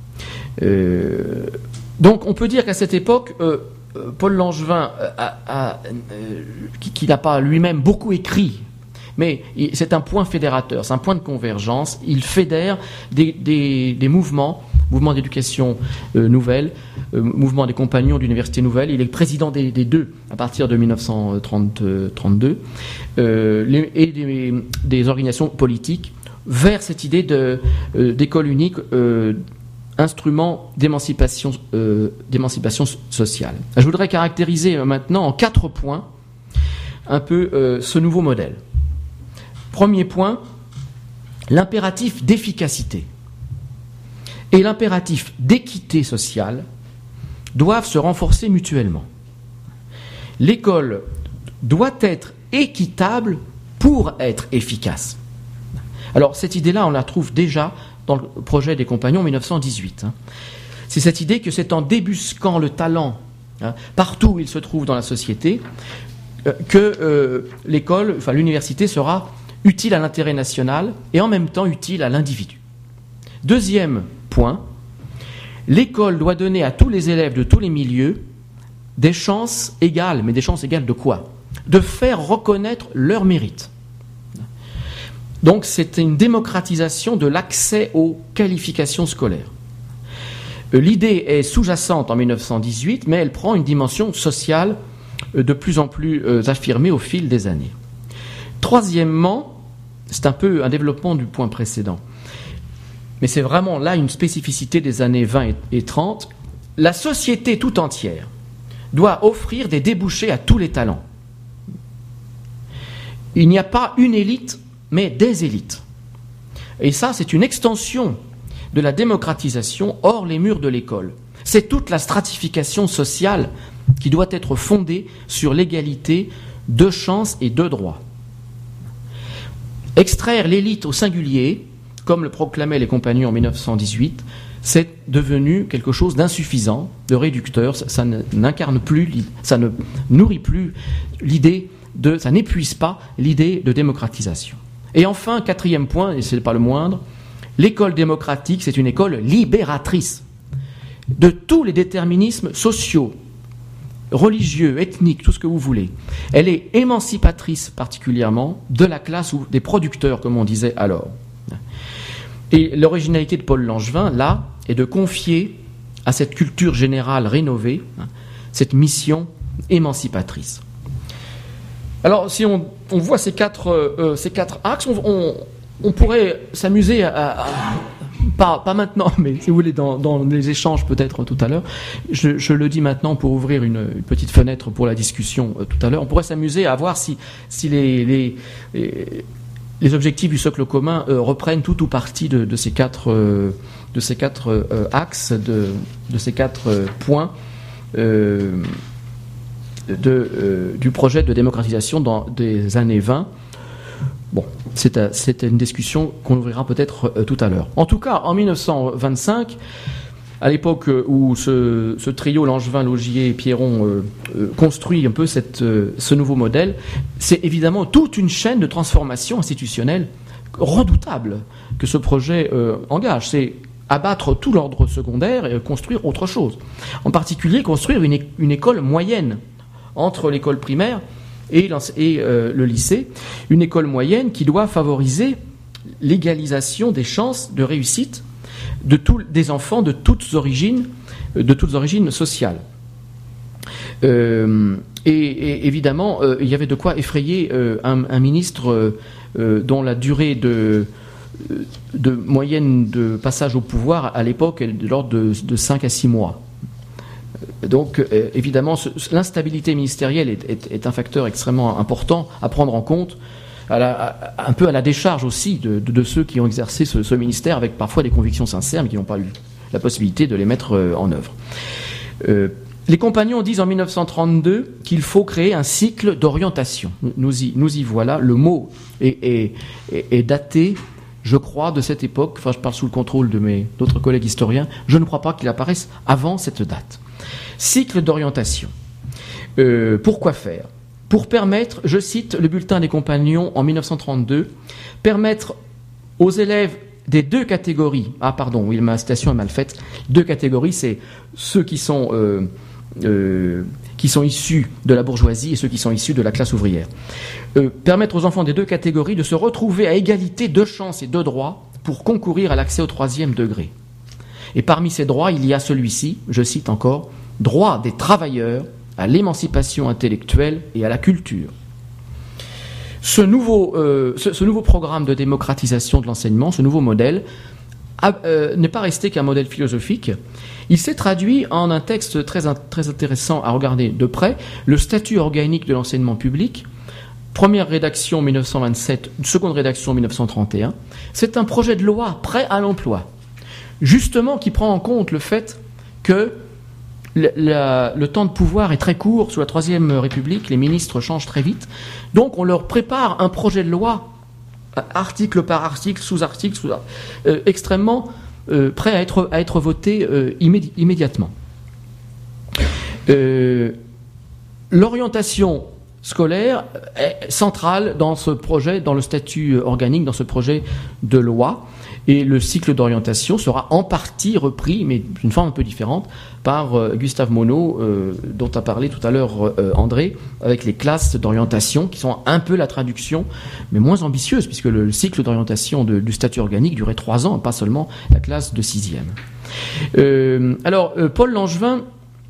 Euh, donc on peut dire qu'à cette époque, euh, Paul Langevin, a, a, euh, qui, qui n'a pas lui-même beaucoup écrit, mais c'est un point fédérateur, c'est un point de convergence. Il fédère des, des, des mouvements, mouvements d'éducation euh, nouvelle, euh, mouvement des compagnons d'université nouvelle. Il est président des, des deux à partir de dix-neuf cent trente-deux, euh, les, et des, des organisations politiques vers cette idée de, euh, d'école unique euh, instrument d'émancipation, euh, d'émancipation sociale. Je voudrais caractériser maintenant en quatre points un peu euh, ce nouveau modèle. Premier point, l'impératif d'efficacité et l'impératif d'équité sociale doivent se renforcer mutuellement. L'école doit être équitable pour être efficace. Alors cette idée-là, on la trouve déjà dans le projet des Compagnons en mille neuf cent dix-huit. C'est cette idée que c'est en débusquant le talent, hein, partout où il se trouve dans la société, euh, que euh, l'école, enfin l'université sera utile à l'intérêt national et en même temps utile à l'individu. Deuxième point, l'école doit donner à tous les élèves de tous les milieux des chances égales. Mais des chances égales de quoi ? De faire reconnaître leur mérite. Donc c'est une démocratisation de l'accès aux qualifications scolaires. L'idée est sous-jacente en mille neuf cent dix-huit, mais elle prend une dimension sociale de plus en plus affirmée au fil des années. Troisièmement, c'est un peu un développement du point précédent, mais c'est vraiment là une spécificité des années vingt et trente. La société tout entière doit offrir des débouchés à tous les talents. Il n'y a pas une élite, mais des élites. Et ça, c'est une extension de la démocratisation hors les murs de l'école. C'est toute la stratification sociale qui doit être fondée sur l'égalité de chances et de droits. Extraire l'élite au singulier, comme le proclamaient les Compagnons en mille neuf cent dix-huit, c'est devenu quelque chose d'insuffisant, de réducteur. Ça, ça n'incarne plus, ça ne nourrit plus l'idée de, ça n'épuise pas l'idée de démocratisation. Et enfin, quatrième point, et ce n'est pas le moindre, l'école démocratique, c'est une école libératrice de tous les déterminismes sociaux, religieux, ethniques, tout ce que vous voulez. Elle est émancipatrice particulièrement de la classe ou des producteurs, comme on disait alors. Et l'originalité de Paul Langevin, là, est de confier à cette culture générale rénovée cette mission émancipatrice. Alors, si on, on voit ces quatre, euh, ces quatre axes, on, on, on pourrait s'amuser à, à, à pas, pas maintenant, mais si vous voulez, dans, dans les échanges peut-être tout à l'heure. Je, je le dis maintenant pour ouvrir une, une petite fenêtre pour la discussion euh, tout à l'heure. On pourrait s'amuser à voir si, si les, les, les, les objectifs du socle commun euh, reprennent tout ou partie de, de ces quatre, euh, de ces quatre euh, axes, de, de ces quatre euh, points. Euh, De, euh, du projet de démocratisation dans des années vingt. Bon, c'est, à, c'est une discussion qu'on ouvrira peut-être euh, tout à l'heure. En tout cas, en mille neuf cent vingt-cinq, à l'époque où ce, ce trio Langevin, Laugier et Pierron euh, euh, construit un peu cette, euh, ce nouveau modèle, c'est évidemment toute une chaîne de transformation institutionnelle redoutable que ce projet euh, engage. C'est abattre tout l'ordre secondaire et construire autre chose. En particulier, construire une, é- une école moyenne entre l'école primaire et, et euh, le lycée, une école moyenne qui doit favoriser l'égalisation des chances de réussite de tous des enfants de toutes origines, de toutes origines sociales. Euh, et, et évidemment, euh, il y avait de quoi effrayer euh, un, un ministre euh, dont la durée de, de moyenne de passage au pouvoir à l'époque est de l'ordre de, de cinq à six mois. Donc, euh, évidemment, ce, l'instabilité ministérielle est, est, est un facteur extrêmement important à prendre en compte, à la, à, un peu à la décharge aussi de, de, de ceux qui ont exercé ce, ce ministère avec parfois des convictions sincères, mais qui n'ont pas eu la possibilité de les mettre euh, en œuvre. Euh, les Compagnons disent en mille neuf cent trente-deux qu'il faut créer un cycle d'orientation. Nous y, nous y voilà. Le mot est, est, est, est daté, je crois, de cette époque. Enfin, je parle sous le contrôle de mes d'autres collègues historiens. Je ne crois pas qu'il apparaisse avant cette date. Cycle d'orientation. Euh, pourquoi faire ? Pour permettre, je cite le bulletin des Compagnons en mille neuf cent trente-deux, permettre aux élèves des deux catégories, ah pardon, oui, ma citation est mal faite, deux catégories, c'est ceux qui sont, euh, euh, qui sont issus de la bourgeoisie et ceux qui sont issus de la classe ouvrière. Euh, permettre aux enfants des deux catégories de se retrouver à égalité de chances et de droits pour concourir à l'accès au troisième degré. Et parmi ces droits, il y a celui-ci, je cite encore, droit des travailleurs à l'émancipation intellectuelle et à la culture. Ce nouveau, euh, ce, ce nouveau programme de démocratisation de l'enseignement, ce nouveau modèle, a, euh, n'est pas resté qu'un modèle philosophique. Il s'est traduit en un texte très, très intéressant à regarder de près, le statut organique de l'enseignement public, première rédaction mille neuf cent vingt-sept, seconde rédaction mille neuf cent trente et un. C'est un projet de loi prêt à l'emploi, justement qui prend en compte le fait que le, la, le temps de pouvoir est très court sous la Troisième République, les ministres changent très vite, donc on leur prépare un projet de loi, article par article, sous-article, sous, euh, extrêmement euh, prêt à être, à être voté euh, immédi- immédiatement. Euh, l'orientation scolaire est centrale dans ce projet, dans le statut organique, dans ce projet de loi. Et le cycle d'orientation sera en partie repris, mais d'une forme un peu différente, par euh, Gustave Monod, euh, dont a parlé tout à l'heure euh, André, avec les classes d'orientation, qui sont un peu la traduction, mais moins ambitieuse, puisque le, le cycle d'orientation de, du statut organique durait trois ans, pas seulement la classe de sixième. Euh, alors, euh, Paul Langevin,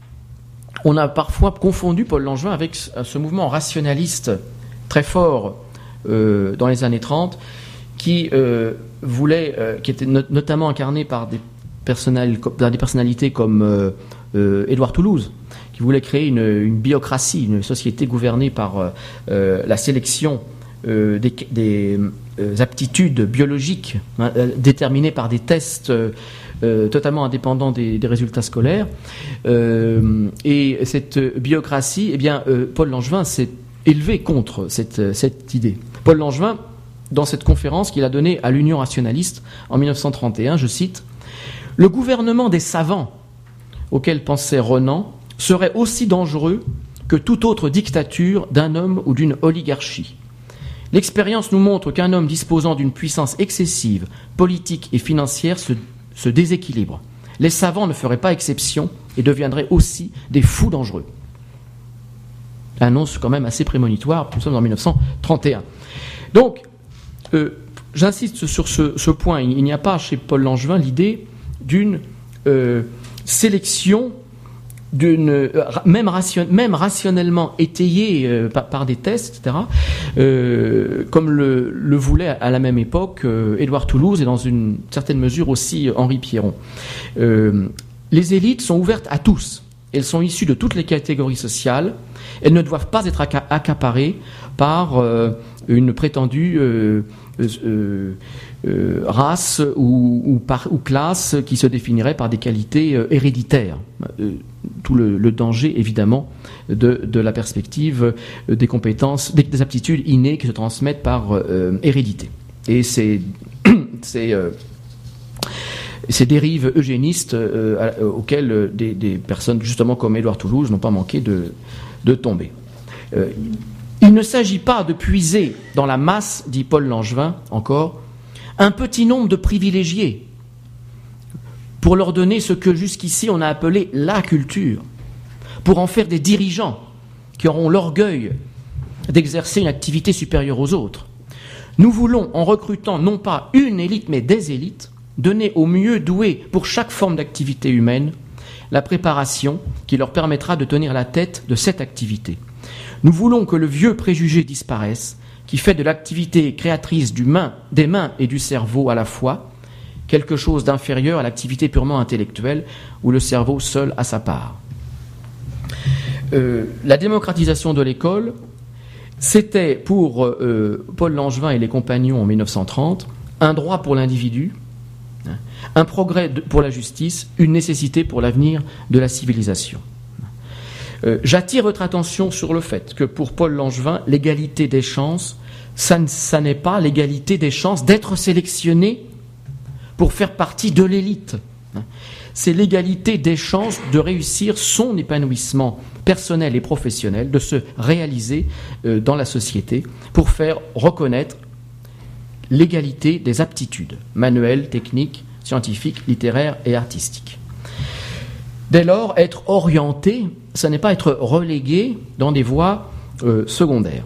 on a parfois confondu Paul Langevin avec ce mouvement rationaliste très fort euh, dans les années trente, qui euh, voulait, euh, qui était no- notamment incarné par des, personnal, par des personnalités comme euh, euh, Édouard Toulouse, qui voulait créer une, une biocratie, une société gouvernée par euh, la sélection euh, des, des euh, aptitudes biologiques hein, euh, déterminées par des tests euh, euh, totalement indépendants des, des résultats scolaires. Euh, et cette biocratie, eh bien, euh, Paul Langevin s'est élevé contre cette, cette idée. Paul Langevin, dans cette conférence qu'il a donnée à l'Union rationaliste en mille neuf cent trente et un, je cite, « Le gouvernement des savants, auquel pensait Renan, serait aussi dangereux que toute autre dictature d'un homme ou d'une oligarchie. L'expérience nous montre qu'un homme disposant d'une puissance excessive, politique et financière se, se déséquilibre. Les savants ne feraient pas exception et deviendraient aussi des fous dangereux. » Annonce quand même assez prémonitoire, nous sommes en mille neuf cent trente et un. Donc, Euh, j'insiste sur ce, ce point. Il n'y a pas chez Paul Langevin l'idée d'une euh, sélection, d'une, euh, même, ration, même rationnellement étayée euh, par, par des tests, et cetera, euh, comme le, le voulait à la même époque euh, Édouard Toulouse et dans une certaine mesure aussi Henri Pierron. Euh, les élites sont ouvertes à tous. Elles sont issues de toutes les catégories sociales. Elles ne doivent pas être accaparées par euh, une prétendue euh, euh, euh, race ou, ou, par, ou classe qui se définirait par des qualités euh, héréditaires. Euh, tout le, le danger, évidemment, de, de la perspective euh, des compétences, des, des aptitudes innées qui se transmettent par euh, hérédité. Et c'est... c'est euh, ces dérives eugénistes euh, auxquelles des, des personnes, justement comme Édouard Toulouse, n'ont pas manqué de, de tomber. Euh, il ne s'agit pas de puiser dans la masse, dit Paul Langevin encore, un petit nombre de privilégiés pour leur donner ce que jusqu'ici on a appelé la culture, pour en faire des dirigeants qui auront l'orgueil d'exercer une activité supérieure aux autres. Nous voulons, en recrutant non pas une élite mais des élites, donner aux mieux doués pour chaque forme d'activité humaine la préparation qui leur permettra de tenir la tête de cette activité. Nous voulons que le vieux préjugé disparaisse, qui fait de l'activité créatrice du main, des mains et du cerveau à la fois quelque chose d'inférieur à l'activité purement intellectuelle où le cerveau seul a sa part. Euh, la démocratisation de l'école, c'était pour euh, Paul Langevin et les compagnons en mille neuf cent trente un droit pour l'individu, un progrès pour la justice, une nécessité pour l'avenir de la civilisation. Euh, j'attire votre attention sur le fait que pour Paul Langevin, l'égalité des chances, ça, ça n'est pas l'égalité des chances d'être sélectionné pour faire partie de l'élite. C'est l'égalité des chances de réussir son épanouissement personnel et professionnel, de se réaliser euh, dans la société pour faire reconnaître l'égalité des aptitudes manuelles, techniques, scientifiques, littéraires et artistiques. Dès lors, être orienté, ça n'est pas être relégué dans des voies euh, secondaires.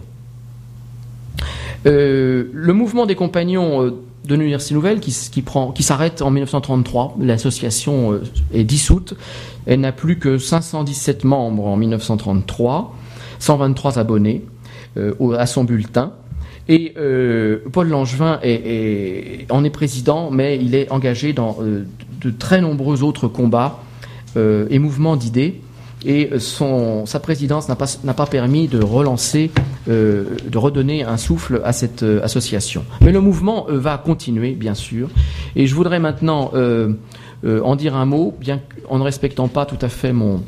Euh, le mouvement des compagnons euh, de l'Université Nouvelle qui, qui, prend, qui s'arrête en mille neuf cent trente-trois, l'association euh, est dissoute, elle n'a plus que cinq cent dix-sept membres en mille neuf cent trente-trois, cent vingt-trois abonnés euh, à son bulletin. Et euh, Paul Langevin est, est, en est président, mais il est engagé dans euh, de très nombreux autres combats euh, et mouvements d'idées. Et son, sa présidence n'a pas, n'a pas permis de relancer, euh, de redonner un souffle à cette euh, association. Mais le mouvement euh, va continuer, bien sûr. Et je voudrais maintenant euh, euh, en dire un mot, bien en ne respectant pas tout à fait mon,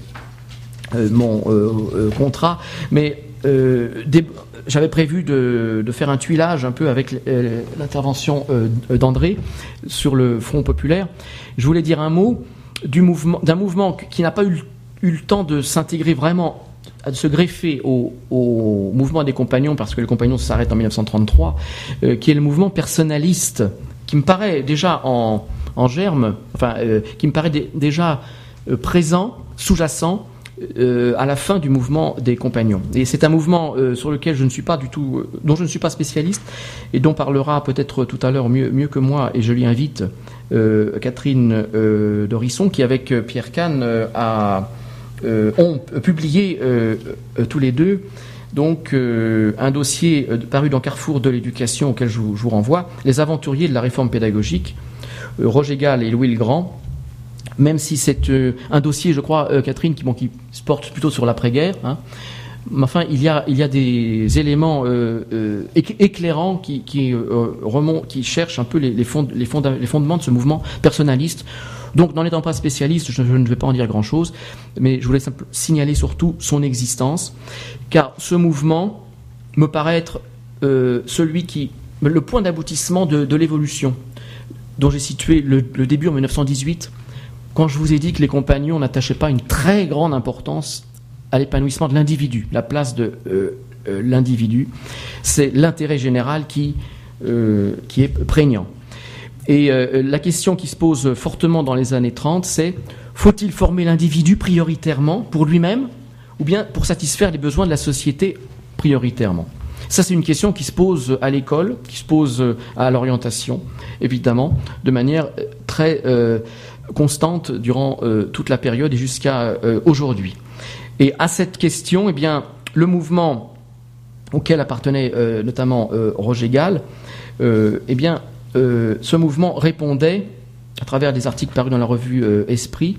euh, mon euh, euh, contrat. Mais euh, des, j'avais prévu de, de faire un tuilage un peu avec euh, l'intervention euh, d'André sur le Front populaire. Je voulais dire un mot du mouvement, d'un mouvement qui n'a pas eu eu le temps de s'intégrer vraiment, de se greffer au, au mouvement des compagnons, parce que les compagnons s'arrêtent en mille neuf cent trente-trois, euh, qui est le mouvement personnaliste, qui me paraît déjà en, en germe, enfin, euh, qui me paraît d- déjà euh, présent, sous-jacent, euh, à la fin du mouvement des compagnons. Et c'est un mouvement euh, sur lequel je ne suis pas du tout, euh, dont je ne suis pas spécialiste, et dont parlera peut-être tout à l'heure mieux, mieux que moi, et je l'y invite, euh, Catherine euh, Dorisson, qui avec euh, Pierre Kahn euh, a Euh, ont publié euh, euh, tous les deux donc euh, un dossier euh, paru dans Carrefour de l'éducation auquel je vous, je vous renvoie, Les aventuriers de la réforme pédagogique, euh, Roger Gall et Louis le Grand, même si c'est euh, un dossier, je crois, euh, Catherine, qui, bon, qui se porte plutôt sur l'après-guerre, hein. Mais enfin, il y a, il y a des éléments euh, euh, éclairants qui, qui, euh, remontent, qui cherchent un peu les, les, fond, les, fonda, les fondements de ce mouvement personnaliste. Donc, n'en étant pas spécialiste, je, je ne vais pas en dire grand-chose, mais je voulais signaler surtout son existence, car ce mouvement me paraît être euh, celui qui, le point d'aboutissement de, de l'évolution, dont j'ai situé le, le début en mille neuf cent dix-huit, quand je vous ai dit que les compagnons n'attachaient pas une très grande importance à l'épanouissement de l'individu, la place de euh, euh, l'individu, c'est l'intérêt général qui, euh, qui est prégnant. Et euh, la question qui se pose fortement dans les années trente, c'est faut-il former l'individu prioritairement pour lui-même ou bien pour satisfaire les besoins de la société prioritairement ? Ça, c'est une question qui se pose à l'école, qui se pose à l'orientation, évidemment, de manière très euh, constante durant euh, toute la période et jusqu'à euh, aujourd'hui. Et à cette question, eh bien, le mouvement auquel appartenait euh, notamment euh, Roger Gall, euh, eh bien, euh, ce mouvement répondait, à travers des articles parus dans la revue euh, Esprit,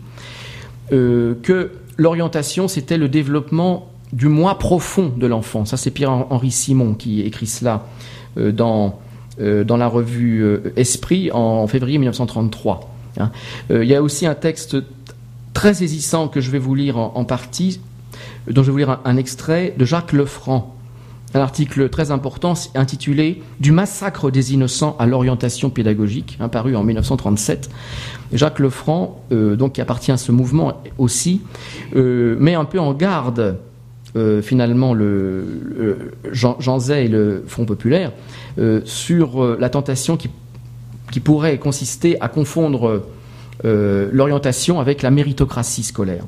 euh, que l'orientation, c'était le développement du moi profond de l'enfant. Ça, c'est Pierre-Henri Simon qui écrit cela euh, dans, euh, dans la revue euh, Esprit en février mille neuf cent trente-trois. Hein. Euh, il y a aussi un texte très saisissant que je vais vous lire en, en partie, dont je vais vous lire un, un extrait de Jacques Lefranc, un article très important intitulé « Du massacre des innocents à l'orientation pédagogique », hein, paru en mille neuf cent trente-sept. Jacques Lefranc, euh, donc, qui appartient à ce mouvement aussi, euh, met un peu en garde euh, finalement le, le Jean, Jean Zay et le Front populaire euh, sur euh, la tentation qui, qui pourrait consister à confondre euh, l'orientation avec la méritocratie scolaire.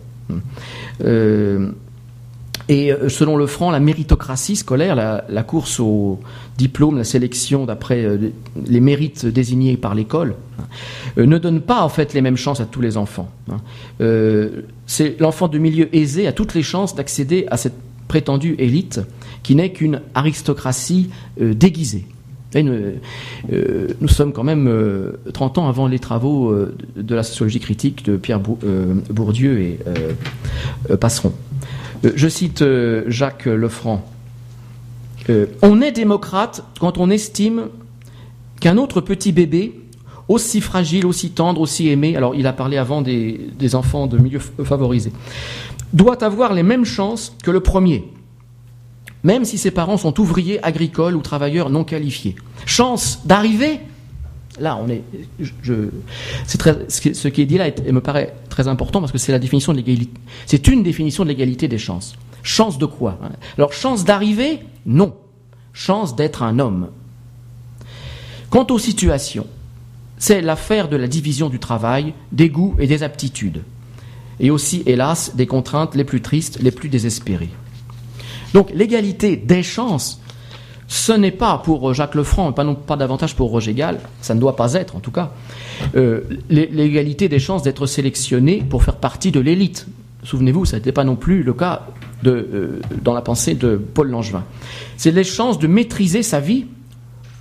Euh, Et selon Lefranc, la méritocratie scolaire, la, la course au diplôme, la sélection d'après euh, les mérites désignés par l'école, hein, euh, ne donne pas en fait les mêmes chances à tous les enfants. Hein. Euh, c'est l'enfant de milieu aisé a toutes les chances d'accéder à cette prétendue élite qui n'est qu'une aristocratie euh, déguisée. Et nous, euh, nous sommes quand même euh, trente ans avant les travaux euh, de la sociologie critique de Pierre Bourdieu et euh, euh, Passeron. Je cite euh, Jacques Lefranc. Euh, « On est démocrate quand on estime qu'un autre petit bébé, aussi fragile, aussi tendre, aussi aimé, alors il a parlé avant des, des enfants de milieux favorisés, doit avoir les mêmes chances que le premier, même si ses parents sont ouvriers, agricoles ou travailleurs non qualifiés. Chance d'arriver !» Là, on est. Je, je, c'est très, ce qui est dit là est, me paraît très important parce que c'est la définition de l'égalité. C'est une définition de l'égalité des chances. Chance de quoi ? Alors, chance d'arriver ? Non. Chance d'être un homme. Quant aux situations, c'est l'affaire de la division du travail, des goûts et des aptitudes. Et aussi, hélas, des contraintes les plus tristes, les plus désespérées. Donc, l'égalité des chances, ce n'est pas pour Jacques Lefranc, pas, non, pas davantage pour Roger Gall, ça ne doit pas être en tout cas, euh, l'égalité des chances d'être sélectionné pour faire partie de l'élite. Souvenez-vous, ça n'était pas non plus le cas de, euh, dans la pensée de Paul Langevin. C'est les chances de maîtriser sa vie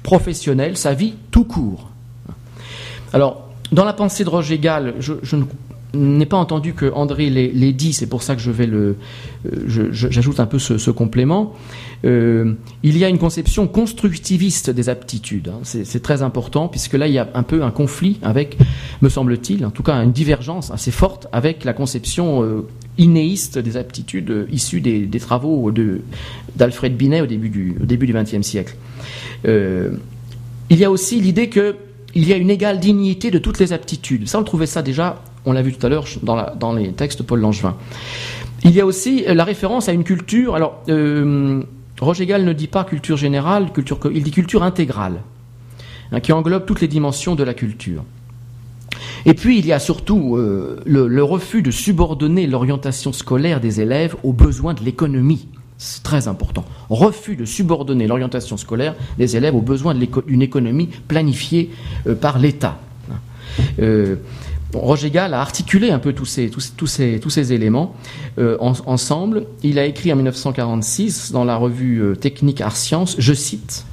professionnelle, sa vie tout court. Alors, dans la pensée de Roger Gall, je, je n'ai pas entendu que André l'ait dit, c'est pour ça que je vais le, je, je, j'ajoute un peu ce, ce complément. Euh, il y a une conception constructiviste des aptitudes. Hein. C'est, c'est très important, puisque là, il y a un peu un conflit avec, me semble-t-il, en tout cas une divergence assez forte avec la conception euh, innéiste des aptitudes euh, issues des, des travaux de, d'Alfred Binet au début du, au début du vingtième siècle. Euh, il y a aussi l'idée que il y a une égale dignité de toutes les aptitudes. Ça, on trouvait ça déjà, on l'a vu tout à l'heure dans, la, dans les textes de Paul Langevin. Il y a aussi la référence à une culture. Alors, euh, Roger Gall ne dit pas culture générale, culture, il dit culture intégrale, hein, qui englobe toutes les dimensions de la culture. Et puis, il y a surtout euh, le, le refus de subordonner l'orientation scolaire des élèves aux besoins de l'économie. C'est très important. Refus de subordonner l'orientation scolaire des élèves aux besoins d'une économie planifiée euh, par l'État. Euh, bon, Roger Gall a articulé un peu tous ces, tous, tous ces, tous ces éléments euh, en, ensemble. Il a écrit en dix-neuf cent quarante-six dans la revue euh, Technique Art Sciences, je cite,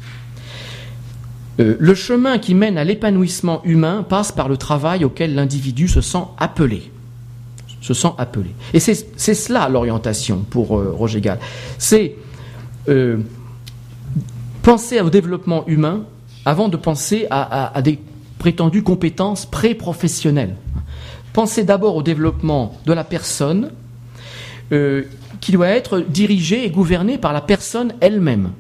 euh, « Le chemin qui mène à l'épanouissement humain passe par le travail auquel l'individu se sent appelé. » se sent appelé. Et c'est, c'est cela l'orientation pour euh, Roger Gall. C'est euh, penser au développement humain avant de penser à, à, à des prétendues compétences pré-professionnelles. Penser d'abord au développement de la personne euh, qui doit être dirigée et gouvernée par la personne elle-même.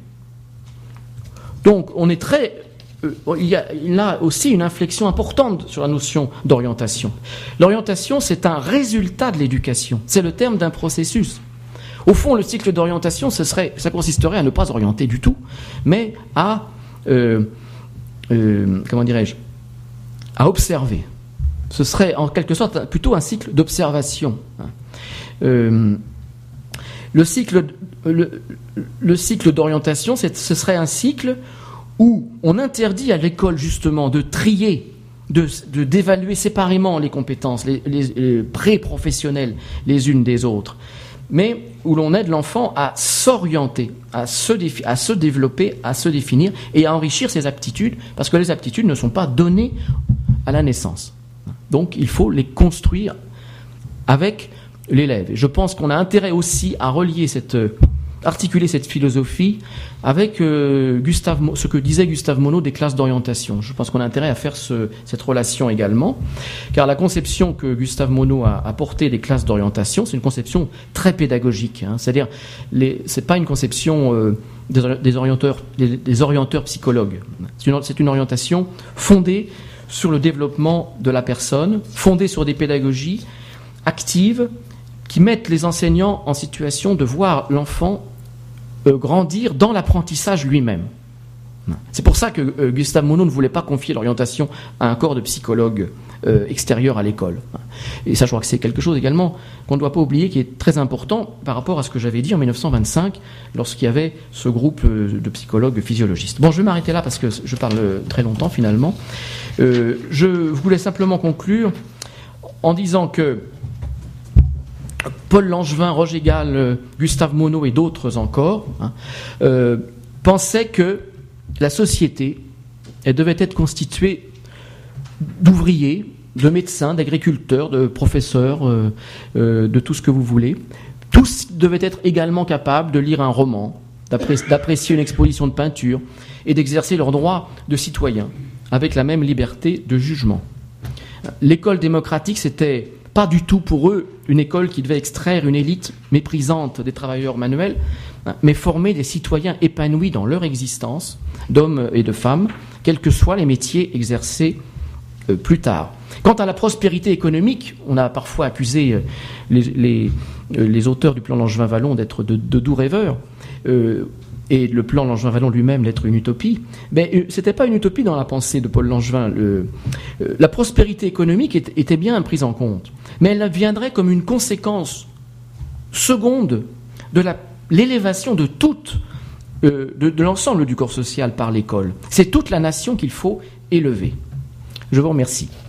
Donc on est très... Il y a là aussi une inflexion importante sur la notion d'orientation. L'orientation, c'est un résultat de l'éducation. C'est le terme d'un processus. Au fond, le cycle d'orientation, ce serait, ça consisterait à ne pas orienter du tout, mais à, euh, euh, comment dirais-je, à observer. Ce serait en quelque sorte plutôt un cycle d'observation. Euh, le cycle, le, le cycle d'orientation, c'est, ce serait un cycle où on interdit à l'école justement de trier, de, de d'évaluer séparément les compétences, les, les, les pré-professionnelles les unes des autres, mais où l'on aide l'enfant à s'orienter, à se, défi- à se développer, à se définir et à enrichir ses aptitudes, parce que les aptitudes ne sont pas données à la naissance. Donc il faut les construire avec l'élève. Et je pense qu'on a intérêt aussi à relier cette... articuler cette philosophie avec euh, Gustave, ce que disait Gustave Monod des classes d'orientation. Je pense qu'on a intérêt à faire ce, cette relation également, car la conception que Gustave Monod a apportée des classes d'orientation, c'est une conception très pédagogique. Hein, c'est-à-dire, les, c'est pas une conception euh, des, des, orienteurs, des, des orienteurs psychologues. C'est une, c'est une orientation fondée sur le développement de la personne, fondée sur des pédagogies actives, qui mettent les enseignants en situation de voir l'enfant euh, grandir dans l'apprentissage lui-même. C'est pour ça que euh, Gustave Monod ne voulait pas confier l'orientation à un corps de psychologues euh, extérieurs à l'école. Et ça, je crois que c'est quelque chose également qu'on ne doit pas oublier, qui est très important par rapport à ce que j'avais dit en dix-neuf cent vingt-cinq, lorsqu'il y avait ce groupe euh, de psychologues physiologistes. Bon, je vais m'arrêter là parce que je parle très longtemps finalement. Euh, je voulais simplement conclure en disant que Paul Langevin, Roger Gall, euh, Gustave Monod et d'autres encore hein, euh, pensaient que la société, elle devait être constituée d'ouvriers, de médecins, d'agriculteurs, de professeurs, euh, euh, de tout ce que vous voulez. Tous devaient être également capables de lire un roman, d'apprécier, d'apprécier une exposition de peinture et d'exercer leurs droits de citoyens avec la même liberté de jugement. L'école démocratique, c'était pas du tout pour eux une école qui devait extraire une élite méprisante des travailleurs manuels, mais former des citoyens épanouis dans leur existence, d'hommes et de femmes, quels que soient les métiers exercés euh, plus tard. Quant à la prospérité économique, on a parfois accusé euh, les, les, euh, les auteurs du plan Langevin-Vallon d'être de, de doux rêveurs, euh, et le plan Langevin-Vallon lui-même d'être une utopie, mais ce n'était pas une utopie dans la pensée de Paul Langevin. Le, euh, la prospérité économique est, était bien prise en compte, mais elle viendrait comme une conséquence seconde de la, l'élévation de toute, euh, de, de l'ensemble du corps social par l'école. C'est toute la nation qu'il faut élever. Je vous remercie.